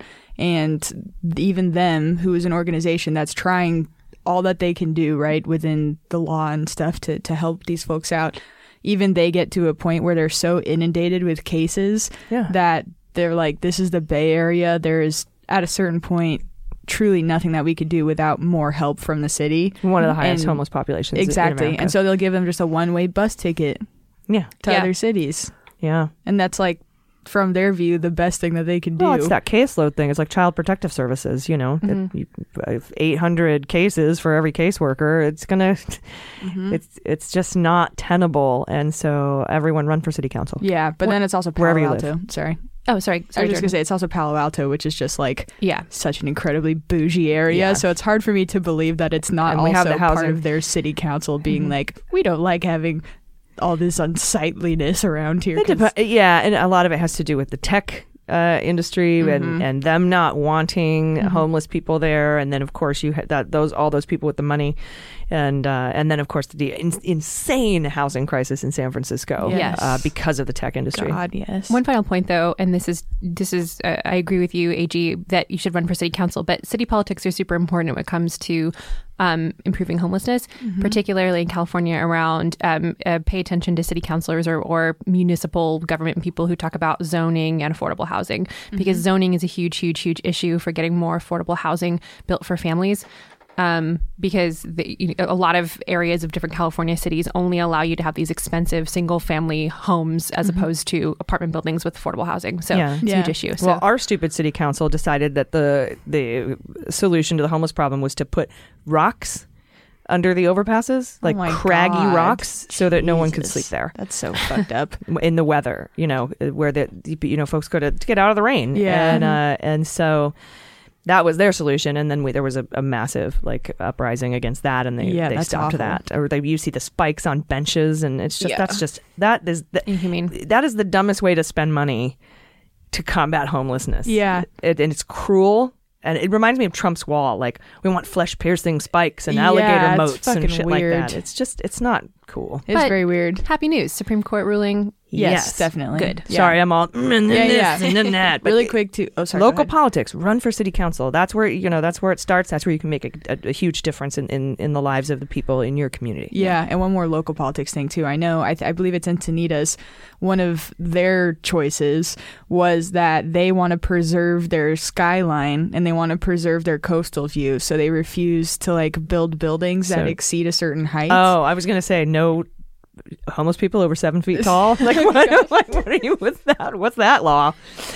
And even them, who is an organization that's trying all that they can do, right, within the law and stuff to, to help these folks out, even they get to a point where they're so inundated with cases Yeah. that they're like, this is the Bay Area. There is, at a certain point, truly nothing that we could do without more help from the city. one of the highest And- homeless populations in Exactly. America. And so they'll give them just a one-way bus ticket yeah. to Yeah. other cities. Yeah. And that's like, from their view, the best thing that they can do. Well, it's that caseload thing. It's like Child Protective Services, you know. Mm-hmm. It- you- if eight hundred cases for every caseworker, it's going to, Mm-hmm. it's it's just not tenable. And so everyone run for city council. Yeah, but then it's also Palo wherever you Alto. Sorry. Oh, sorry. I was sorry just going to Jordan. say, it's also Palo Alto, which is just like Yeah. such an incredibly bougie area. Yeah. So it's hard for me to believe that it's not And we also have the part housing. of their city council being like, we don't like having all this unsightliness around here. It 'cause- depe- yeah, and a lot of it has to do with the tech uh, industry Mm-hmm. and, and them not wanting homeless people there, and then of course you had that those all those people with the money, and uh, and then of course the in- insane housing crisis in San Francisco, Yes. uh, because of the tech industry. God, yes. One final point, though, and this is this is uh, I agree with you, A G, that you should run for city council. But city politics are super important when it comes to um, improving homelessness, particularly in California. Around um, uh, pay attention to city councilors or, or municipal government people who talk about zoning and affordable housing, because zoning is a huge, huge, huge issue for getting more affordable housing built for families. Um, because the, you know, a lot of areas of different California cities only allow you to have these expensive single family homes as opposed to apartment buildings with affordable housing. So Yeah. it's a Yeah. huge issue. So Well, our stupid city council decided that the the solution to the homeless problem was to put rocks under the overpasses, like Oh my craggy God. rocks, so that no one could Jesus. sleep there That's so fucked up. in the weather. You know, where the you know folks go to, to get out of the rain. Yeah. and uh, and so that was their solution. And then we, there was a, a massive like uprising against that, and they Yeah, they that's stopped awful. that. Or they you see the spikes on benches, and it's just Yeah. that's just that is the, inhumane. that is the dumbest way to spend money to combat homelessness. Yeah. It, and it's cruel. And it reminds me of Trump's wall. Like, we want flesh-piercing spikes and Yeah, alligator it's moats and fucking shit weird. like that. It's just, it's not cool. It's But- very weird. Happy news. Supreme Court ruling. Yes, definitely. Good. Yeah. Sorry, I'm all mm, and then Yeah, this yeah. and then that. But Really quick to oh sorry. go local ahead. politics, run for city council. That's where you know. That's where it starts. That's where you can make a, a, a huge difference in, in, in the lives of the people in your community. Yeah, and one more local politics thing too. I know, I, th- I believe it's Encinitas. One of their choices was that they want to preserve their skyline and they want to preserve their coastal view, so they refuse to like build buildings that So- exceed a certain height. Oh, I was gonna say no. Homeless people over seven feet tall. Like, what, like, what are you with that? What's that law?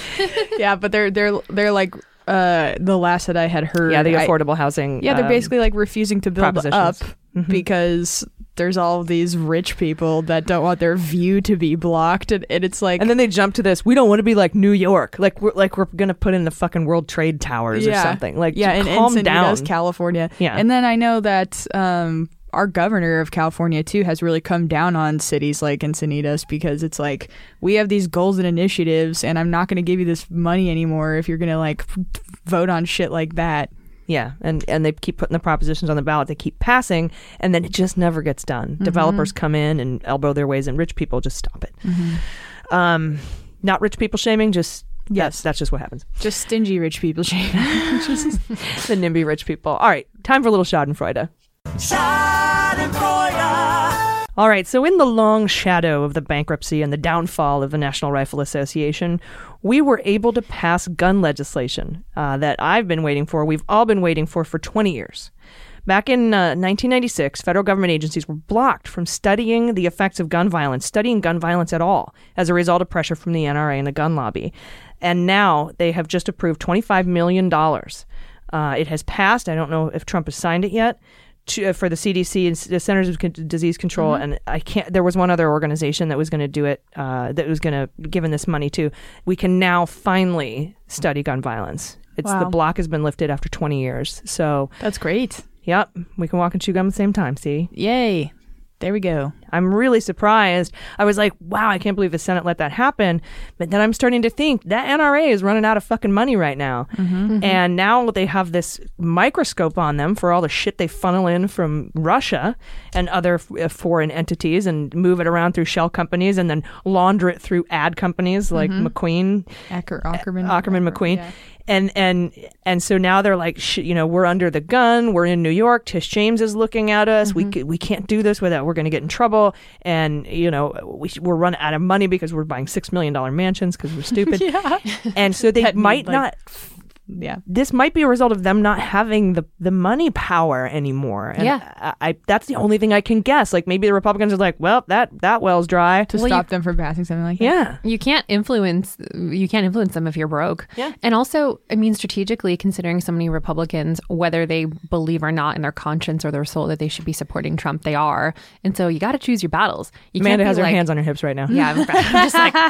Yeah, but they're they're they're like uh, the last that I had heard. Yeah, the I- affordable housing. yeah, they're um, basically like refusing to build up propositions. Mhm. because there's all these rich people that don't want their view to be blocked, and, and it's like And then they jump to this. We don't want to be like New York. Like we're like we're gonna put in the fucking World Trade Towers or something. Like yeah, in calm Encinitas, down. California. Yeah. And then I know that um, our governor of California too has really come down on cities like Encinitas because it's like we have these goals and initiatives, and I'm not going to give you this money anymore if you're going to like vote on shit like that. Yeah, and and they keep putting the propositions on the ballot. They keep passing, and then it just never gets done. Mm-hmm. Developers come in and elbow their ways, and rich people just stop it. Mm-hmm. Um, not rich people shaming. Just Yes. that's, that's just what happens. Just stingy rich people shame. The NIMBY rich people. All right, time for a little Schadenfreude. All right, so in the long shadow of the bankruptcy and the downfall of the National Rifle Association, we were able to pass gun legislation uh, that I've been waiting for, we've all been waiting for for twenty years. Back in uh, nineteen ninety-six, federal government agencies were blocked from studying the effects of gun violence, studying gun violence at all, as a result of pressure from the N R A and the gun lobby. And now they have just approved twenty-five million dollars. Uh, it has passed. I don't know if Trump has signed it yet, to, uh, for the C D C and the Centers of Con- Disease Control, Mm-hmm. and I can't. There was one other organization that was going to do it. Uh, that was going to given this money to. We can now finally study gun violence. It's the Wow. block has been lifted after twenty years. So, That's great. yep, we can walk and chew gum at the same time. See. Yay. There we go. I'm really surprised. I was like, wow, I can't believe the Senate let that happen. But then I'm starting to think that N R A is running out of fucking money right now. Mm-hmm. And now they have this microscope on them for all the shit they funnel in from Russia and other f- uh, foreign entities and move it around through shell companies and then launder it through ad companies like McQueen. Acker, Ackerman. Ackerman whatever, McQueen. yeah. And and and so now they're like, sh- you know, we're under the gun. We're in New York. Tish James is looking at us. We c- we can't do this without we're going to get in trouble. And you know, we sh- we're running out of money because we're buying six million dollar mansions because we're stupid. Yeah. And so they That need, might like, not. Yeah. This might be a result of them not having the, the money power anymore. And Yeah. I, I that's the only thing I can guess. Like maybe the Republicans are like, well, that that well's dry. To Well, stop you- them from passing something like that. Yeah. You can't influence you can't influence them if you're broke. Yeah. And also, I mean, strategically considering so many Republicans, whether they believe or not in their conscience or their soul that they should be supporting Trump, they are. And so you got to choose your battles. You Amanda can't has be her like, hands on her hips right now. Yeah, I'm, I'm just like,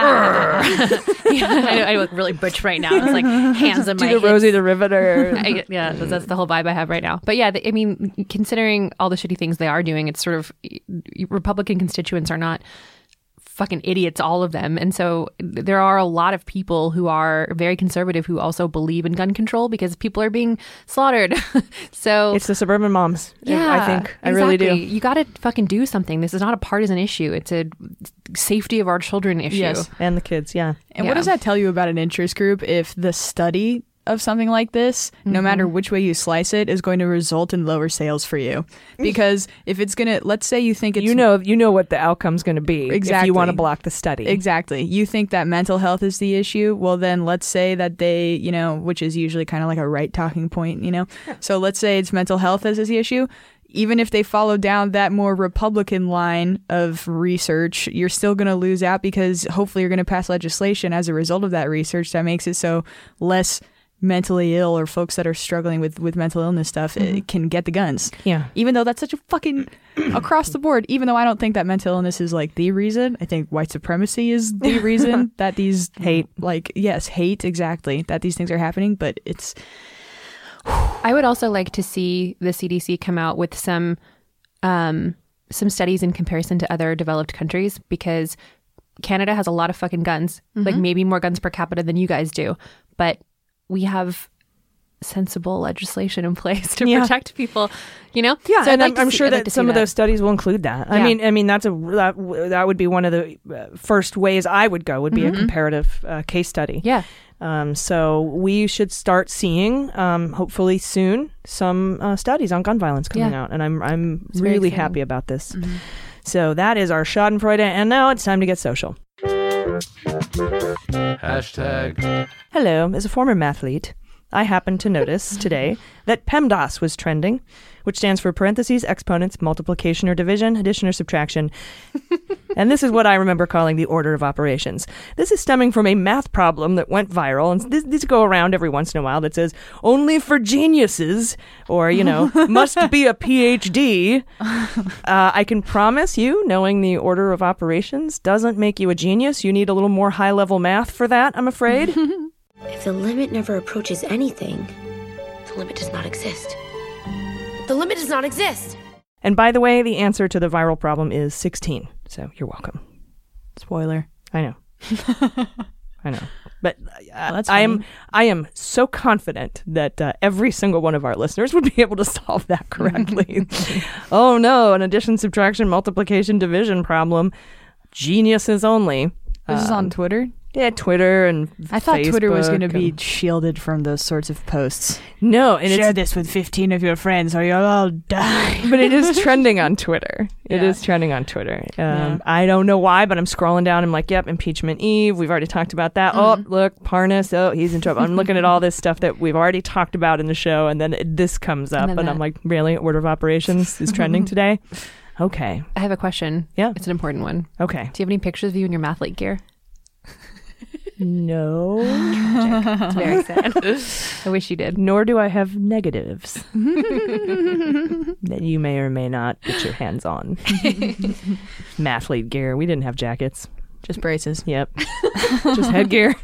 yeah, I, I look really butch right now. It's like hands on Do my the hips. Rosie the Riveter. I, yeah, that's, that's the whole vibe I have right now. But yeah, the, I mean, considering all the shitty things they are doing, it's sort of Republican constituents are not fucking idiots, all of them. And so there are a lot of people who are very conservative who also believe in gun control because people are being slaughtered. So It's the suburban moms. yeah, I think. I really do. exactly. You got to fucking do something. This is not a partisan issue. It's a safety of our children issue. Yes. And the kids, yeah. And what Yeah. does that tell you about an interest group if the study of something like this, no matter which way you slice it, is going to result in lower sales for you? Because if it's going to, let's say you think it's... You know you know what the outcome's going to be if Exactly. you want to block the study. Exactly. You think that mental health is the issue? Well, then let's say that they, you know, which is usually kind of like a right talking point, you know? So let's say it's mental health as the issue. Even if they follow down that more Republican line of research, you're still going to lose out because hopefully you're going to pass legislation as a result of that research that makes it so less mentally ill or folks that are struggling with, with mental illness stuff uh, can get the guns. Yeah. Even though that's such a fucking across the board, even though I don't think that mental illness is like the reason, I think white supremacy is the reason that these Hate. like, yes, hate, exactly, that these things are happening, but it's, I would also like to see the C D C come out with some um, some studies in comparison to other developed countries because Canada has a lot of fucking guns, like maybe more guns per capita than you guys do, but we have sensible legislation in place to Yeah. protect people, you know? Yeah, So I'd and like I'm, to I'm see- sure I'd like that to see some of those studies will include that. I Yeah. mean, I mean that's a that, that would be one of the uh, first ways I would go would be a comparative uh, case study. Yeah. Um, so we should start seeing, um, hopefully soon, some uh, studies on gun violence coming Yeah. out, and I'm I'm It's very really exciting. happy about this. So that is our Schadenfreude, and now it's time to get social. Hashtag. Hello, as a former mathlete, I happened to notice today that PEMDAS was trending, which stands for parentheses, exponents, multiplication or division, addition or subtraction. And this is what I remember calling the order of operations. This is stemming from a math problem that went viral, and this, these go around every once in a while that says, only for geniuses, or, you know, must be a P H D. Uh, I can promise you, knowing the order of operations doesn't make you a genius. You need a little more high-level math for that, I'm afraid. If the limit never approaches anything, the limit does not exist. The limit does not exist. And by the way, the answer to the viral problem is sixteen. So you're welcome. spoiler. I know. I know. But uh, that's I am funny. I am so confident that uh, every single one of our listeners would be able to solve that correctly. Oh no, an addition, subtraction, multiplication, division problem. Geniuses only. This is on Um, Twitter? Yeah, Twitter and I thought Twitter was going to Facebook be and- shielded from those sorts of posts. No, and Share it's this with fifteen of your friends or you'll all die. but it is trending on Twitter. It Yeah. is trending on Twitter. Um, Yeah. I don't know why, but I'm scrolling down. I'm like, yep, impeachment Eve. We've already talked about that. Oh, look, Parnas. Oh, he's in trouble. I'm looking at all this stuff that we've already talked about in the show, and then it, this comes up, And and, then I'm that. like, really? Order of operations is trending today? Okay. I have a question. Yeah. It's an important one. Okay. Do you have any pictures of you in your mathlete gear? No. tragic. It's very sad. I wish you did. Nor do I have negatives that you may or may not get your hands on. Mathlete gear. We didn't have jackets. Just braces. Yep. Just headgear.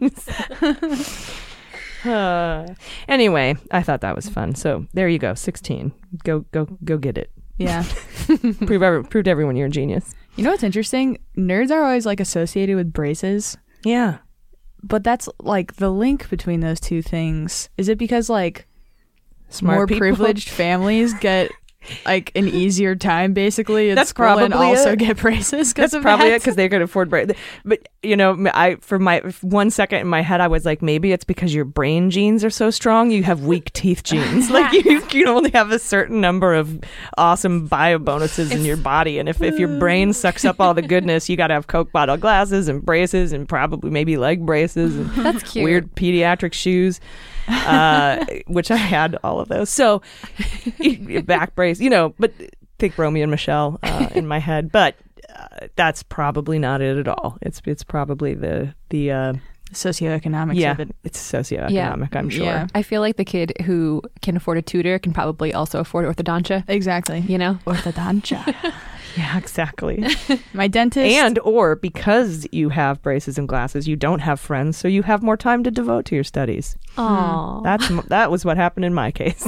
uh, anyway, I thought that was fun. So there you go. sixteen. Go, go, go get it. Yeah. prove, every, prove to everyone you're a genius. You know what's interesting? Nerds are always like associated with braces. Yeah. But that's like the link between those two things. Is it because like Smart more people. privileged families get like an easier time basically at That's school and probably also it. get braces? That's of probably that? it because they could afford braces. But you know, I for my for one second in my head, I was like, maybe it's because your brain genes are so strong, you have weak teeth genes. Like you, you only have a certain number of awesome bio bonuses in your body, and if if your brain sucks up all the goodness, you got to have Coke bottle glasses and braces, and probably maybe leg braces and That's cute. weird pediatric shoes. uh, which I had all of those. So back brace, you know, but think Romeo and Michelle uh, in my head. But uh, that's probably not it at all. It's it's probably the the uh, socioeconomics yeah, of it. it's socioeconomic. I'm sure. Yeah. I feel like the kid who can afford a tutor can probably also afford orthodontia. Exactly. You know? Orthodontia. Yeah, exactly. My dentist. And or because you have braces and glasses, you don't have friends, so you have more time to devote to your studies. Aww. That's m- that was what happened in my case.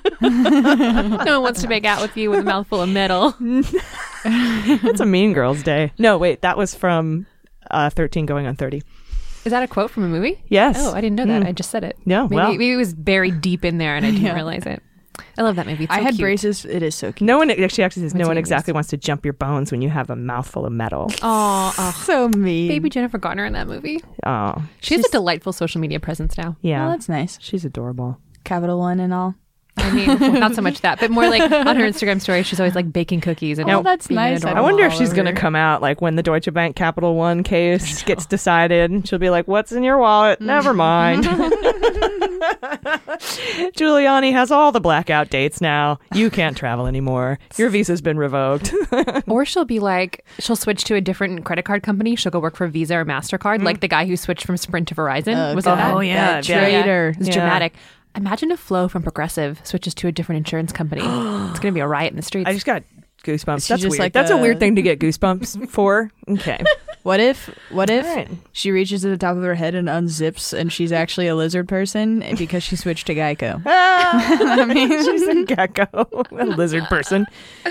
No one wants to make out with you with a mouthful of metal. It's a Mean Girls Day. No, wait, that was from uh, thirteen going on thirty. Is that a quote from a movie? Yes. Oh, I didn't know that. Mm. I just said it. No, maybe, well. maybe it was buried deep in there and I didn't Yeah. realize it. I love that movie. It's I so had cute. braces. It is so cute. No one actually actually says no What's one your exactly wants to jump your bones when you have a mouthful of metal. Aw, aw. So mean. Baby Jennifer Garner in that movie. Oh, She has a delightful social media presence now. yeah, Oh, that's nice. she's adorable. Capital One and all. I mean, not so much that, but more like on her Instagram story, she's always like baking cookies. And Oh, that's being nice. adorable. I wonder if all she's over. going to come out like when the Deutsche Bank Capital One case gets decided. She'll be like, "What's in your wallet? Never mind." Giuliani has all the blackout dates now. You can't travel anymore. Your visa's been revoked. Or she'll be like, she'll switch to a different credit card company. She'll go work for Visa or MasterCard, like the guy who switched from Sprint to Verizon. Oh, Was God. it that? Oh, yeah, That yeah. traitor. It was Yeah. dramatic. Imagine if Flo from Progressive switches to a different insurance company. It's going to be a riot in the streets. I just got goosebumps. She's That's just weird. like That's a a- weird thing to get goosebumps for. Okay. What if? What if All right. she reaches to the top of her head and unzips, and she's actually a lizard person because she switched to Geico? I mean, she's a gecko, a lizard person.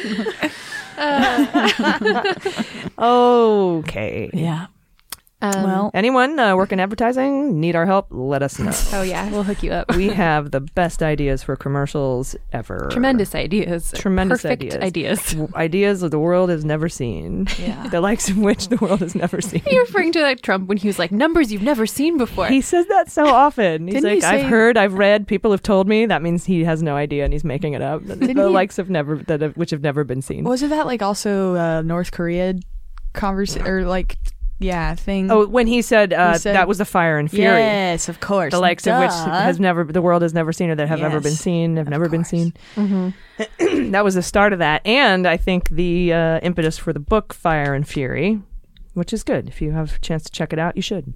Okay. Yeah. Um, Well, Anyone uh, work in advertising? Need our help? Let us know. oh yeah, we'll hook you up. We have the best ideas for commercials ever. Tremendous ideas. Tremendous Perfect ideas. ideas. W- Ideas that the world has never seen. Yeah. The likes of which the world has never seen. You're referring to like Trump when he was like, numbers you've never seen before. He says that so often. He's Didn't like, he say- I've heard, I've read, people have told me. That means he has no idea and he's making it up. The Didn't he- likes of never that have, which have never been seen. wasn't that like also uh, North Korea conversation or like yeah thing? Oh, when he said, uh, He said- that was the fire and fury. yes, of course. The likes of which Duh. has never, the world has never seen or that have ever been Yes, seen, have of never been course. seen. Mm-hmm. That was the start of that. And I think the uh, impetus for the book Fire and Fury, which is good. If you have a chance to check it out, you should.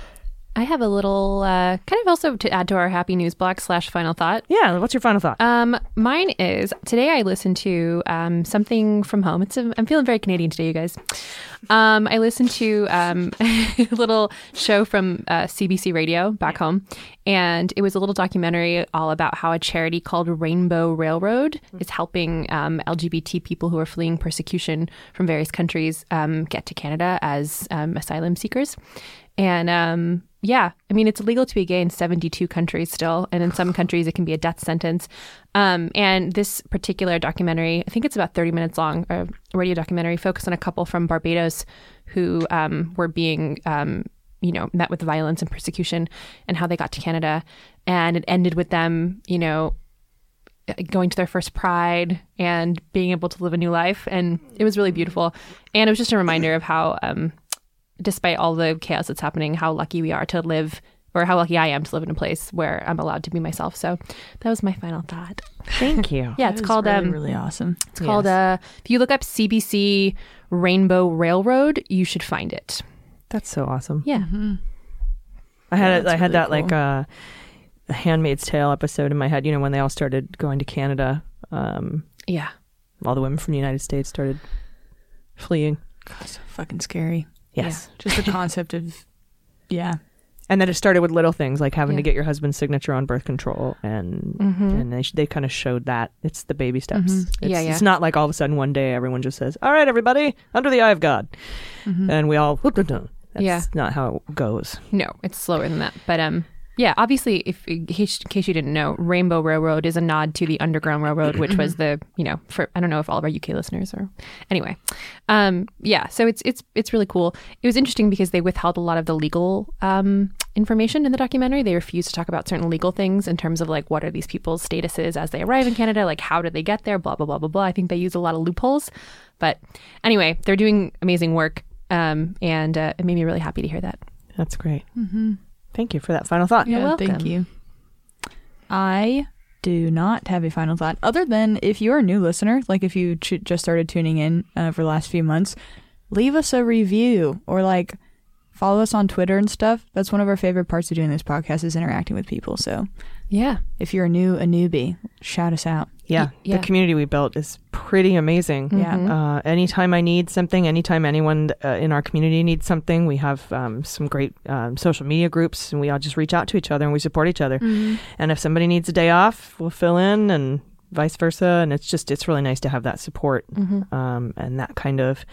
I have a little uh, kind of also to add to our happy news block slash final thought. Yeah. What's your final thought? Um, mine is today I listened to um, something from home. It's a, I'm feeling very Canadian today, you guys. Um, I listened to um, a little show from uh, C B C Radio back home, and it was a little documentary all about how a charity called Rainbow Railroad is helping um, L G B T people who are fleeing persecution from various countries um, get to Canada as um, asylum seekers. And um, yeah, I mean, it's illegal to be gay in seventy-two countries still. And in some countries, it can be a death sentence. Um, and this particular documentary, I think it's about thirty minutes long, a radio documentary focused on a couple from Barbados who um, were being, um, you know, met with violence and persecution and how they got to Canada. And it ended with them, you know, going to their first Pride and being able to live a new life. And it was really beautiful. And it was just a reminder of how, um, despite all the chaos that's happening, how lucky we are to live, or how lucky I am to live in a place where I'm allowed to be myself. So that was my final thought. Thank you. Yeah, it's That was called really, um, really awesome. it's called uh, if you look up C B C Rainbow Railroad, you should find it. That's so awesome. Yeah. I had Yeah, a, that's I had really that cool. like uh, a Handmaid's Tale episode in my head. You know, when they all started going to Canada, um, Yeah. all the women from the United States started fleeing. God, so fucking scary. Yes, Just the concept of, yeah. and then it started with little things like having Yeah. to get your husband's signature on birth control, and Mm-hmm. and they sh- they kind of showed that it's the baby steps. Mhm. It's, Yeah, yeah. It's not like all of a sudden one day everyone just says, "All right, everybody, under the eye of God," Mhm. and we all. That's Yeah. not how it goes. No, it's slower than that. But um, yeah, obviously, if in case, in case you didn't know, Rainbow Railroad is a nod to the Underground Railroad, which was the, you know, for I don't know if all of our U K listeners are. Anyway, um, yeah, so it's it's it's really cool. It was interesting because they withheld a lot of the legal um information in the documentary. They refused to talk about certain legal things in terms of like what are these people's statuses as they arrive in Canada, like how did they get there, blah blah blah blah blah. I think they use a lot of loopholes, but anyway, they're doing amazing work, um, and uh, it made me really happy to hear that. That's great. Mm-hmm. Thank you for that final thought. You're Yeah, welcome. thank you. I do not have a final thought other than if you're a new listener, like if you ch- just started tuning in uh, for the last few months, leave us a review or like follow us on Twitter and stuff. That's one of our favorite parts of doing this podcast is interacting with people. So Yeah. if you're a new, a newbie, shout us out. Yeah, Y- yeah. the community we built is pretty amazing. Yeah. Mhm. Uh, anytime I need something, anytime anyone uh, in our community needs something, we have um, some great um, social media groups, and we all just reach out to each other and we support each other. Mhm. And if somebody needs a day off, we'll fill in, and vice versa. And it's just it's really nice to have that support Mhm. um, and that kind of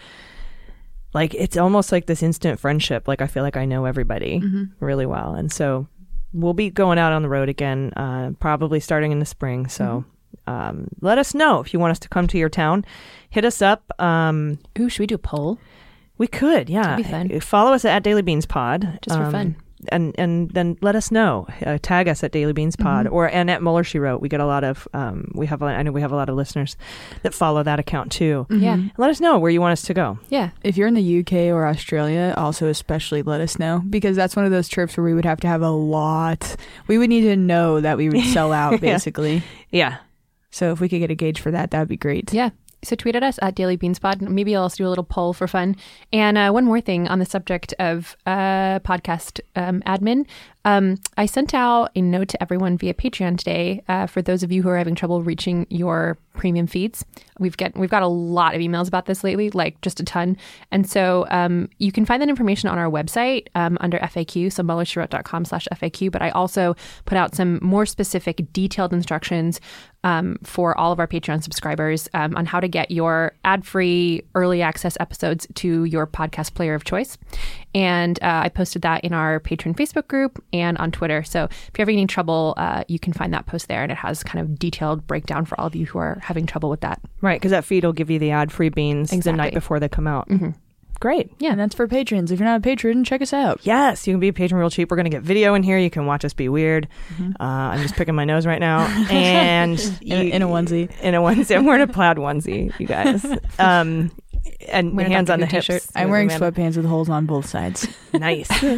like it's almost like this instant friendship. Like I feel like I know everybody Mm-hmm. really well, and so we'll be going out on the road again, uh, probably starting in the spring. So. Um, let us know if you want us to come to your town. Hit us up. Um, Ooh, should we do a poll? we could, yeah. That'd be fun. Follow us at Daily Beans Pod, Just for um, fun. and and then let us know. Uh, tag us at Daily Beans Pod Mm-hmm. or and at Muller She Wrote. We get a lot of um, we have a, I know we have a lot of listeners that follow that account too. Yeah. And let us know where you want us to go. Yeah. If you're in the U K or Australia, also especially let us know because that's one of those trips where we would have to have a lot. We would need to know that we would sell out Yeah. basically. Yeah, So if we could get a gauge for that, that would be great. Yeah. So tweet at us at Daily Beans Pod. Maybe I'll also do a little poll for fun. And uh, one more thing on the subject of uh, podcast um, admin. Um, I sent out a note to everyone via Patreon today uh, for those of you who are having trouble reaching your premium feeds. We've get we've got a lot of emails about this lately, like just a ton. And so um, you can find that information on our website um, under F A Q, so muller she wrote dot com slash F A Q. But I also put out some more specific, detailed instructions um, for all of our Patreon subscribers um, on how to get your ad-free early access episodes to your podcast player of choice. And uh, I posted that in our Patreon Facebook group and on Twitter. So if you're having any trouble, uh, you can find that post there, and it has kind of detailed breakdown for all of you who are having trouble with that. right. Because that feed will give you the ad-free beans the Exactly. night before they come out. Mhm. Great. Yeah, and that's for patrons. If you're not a patron, check us out. Yes, you can be a patron real cheap. We're going to get video in here. You can watch us be weird. Uh, I'm just picking my nose right now. And In, a- you- in a onesie. In a onesie. I'm wearing a plaid onesie, you guys. Um, and Wearing a hands Doctor on the Who hips. t-shirt. I'm wearing Amanda. sweatpants with holes on both sides. Nice. We're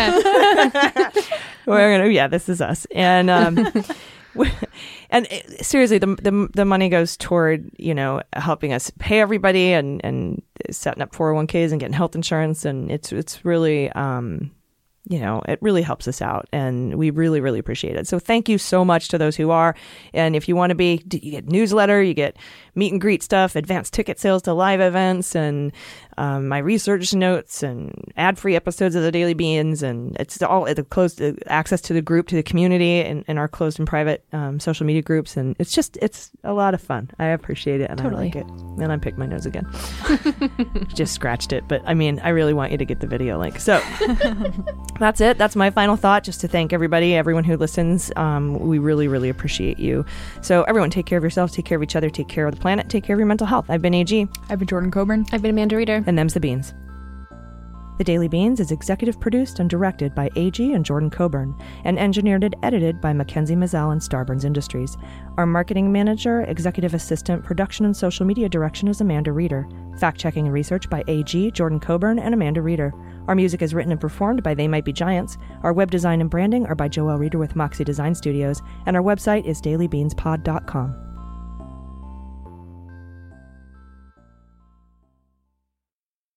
gonna- We're gonna, yeah, this is us. And um, we- and it, seriously, the, the the money goes toward you know helping us pay everybody and and setting up four oh one k's and getting health insurance, and it's it's really um, you know it really helps us out, and we really really appreciate it. So thank you so much to those who are. And if you want to be, you get newsletter, you get meet and greet stuff, advanced ticket sales to live events, and um, my research notes and ad-free episodes of the Daily Beans, and it's all the closed uh, access to the group, to the community, and, and our closed and private um, social media groups, and it's just it's a lot of fun. I appreciate it, and Totally. I like it. And I picked my nose again, just scratched it, but I mean, I really want you to get the video link. So that's it. That's my final thought. Just to thank everybody, everyone who listens. Um, we really, really appreciate you. So everyone, take care of yourselves, take care of each other, take care of the planet, take care of your mental health. I've been A G. I've been Jordan Coburn. I've been Amanda Reader. And them's the beans. The Daily Beans is executive produced and directed by A G and Jordan Coburn, and engineered and edited by Mackenzie Mazzell and Starburns Industries. Our marketing manager, executive assistant, production and social media direction is Amanda Reader. Fact-checking and research by A G, Jordan Coburn, and Amanda Reader. Our music is written and performed by They Might Be Giants. Our web design and branding are by Joelle Reader with Moxie Design Studios, and our website is daily beans pod dot com.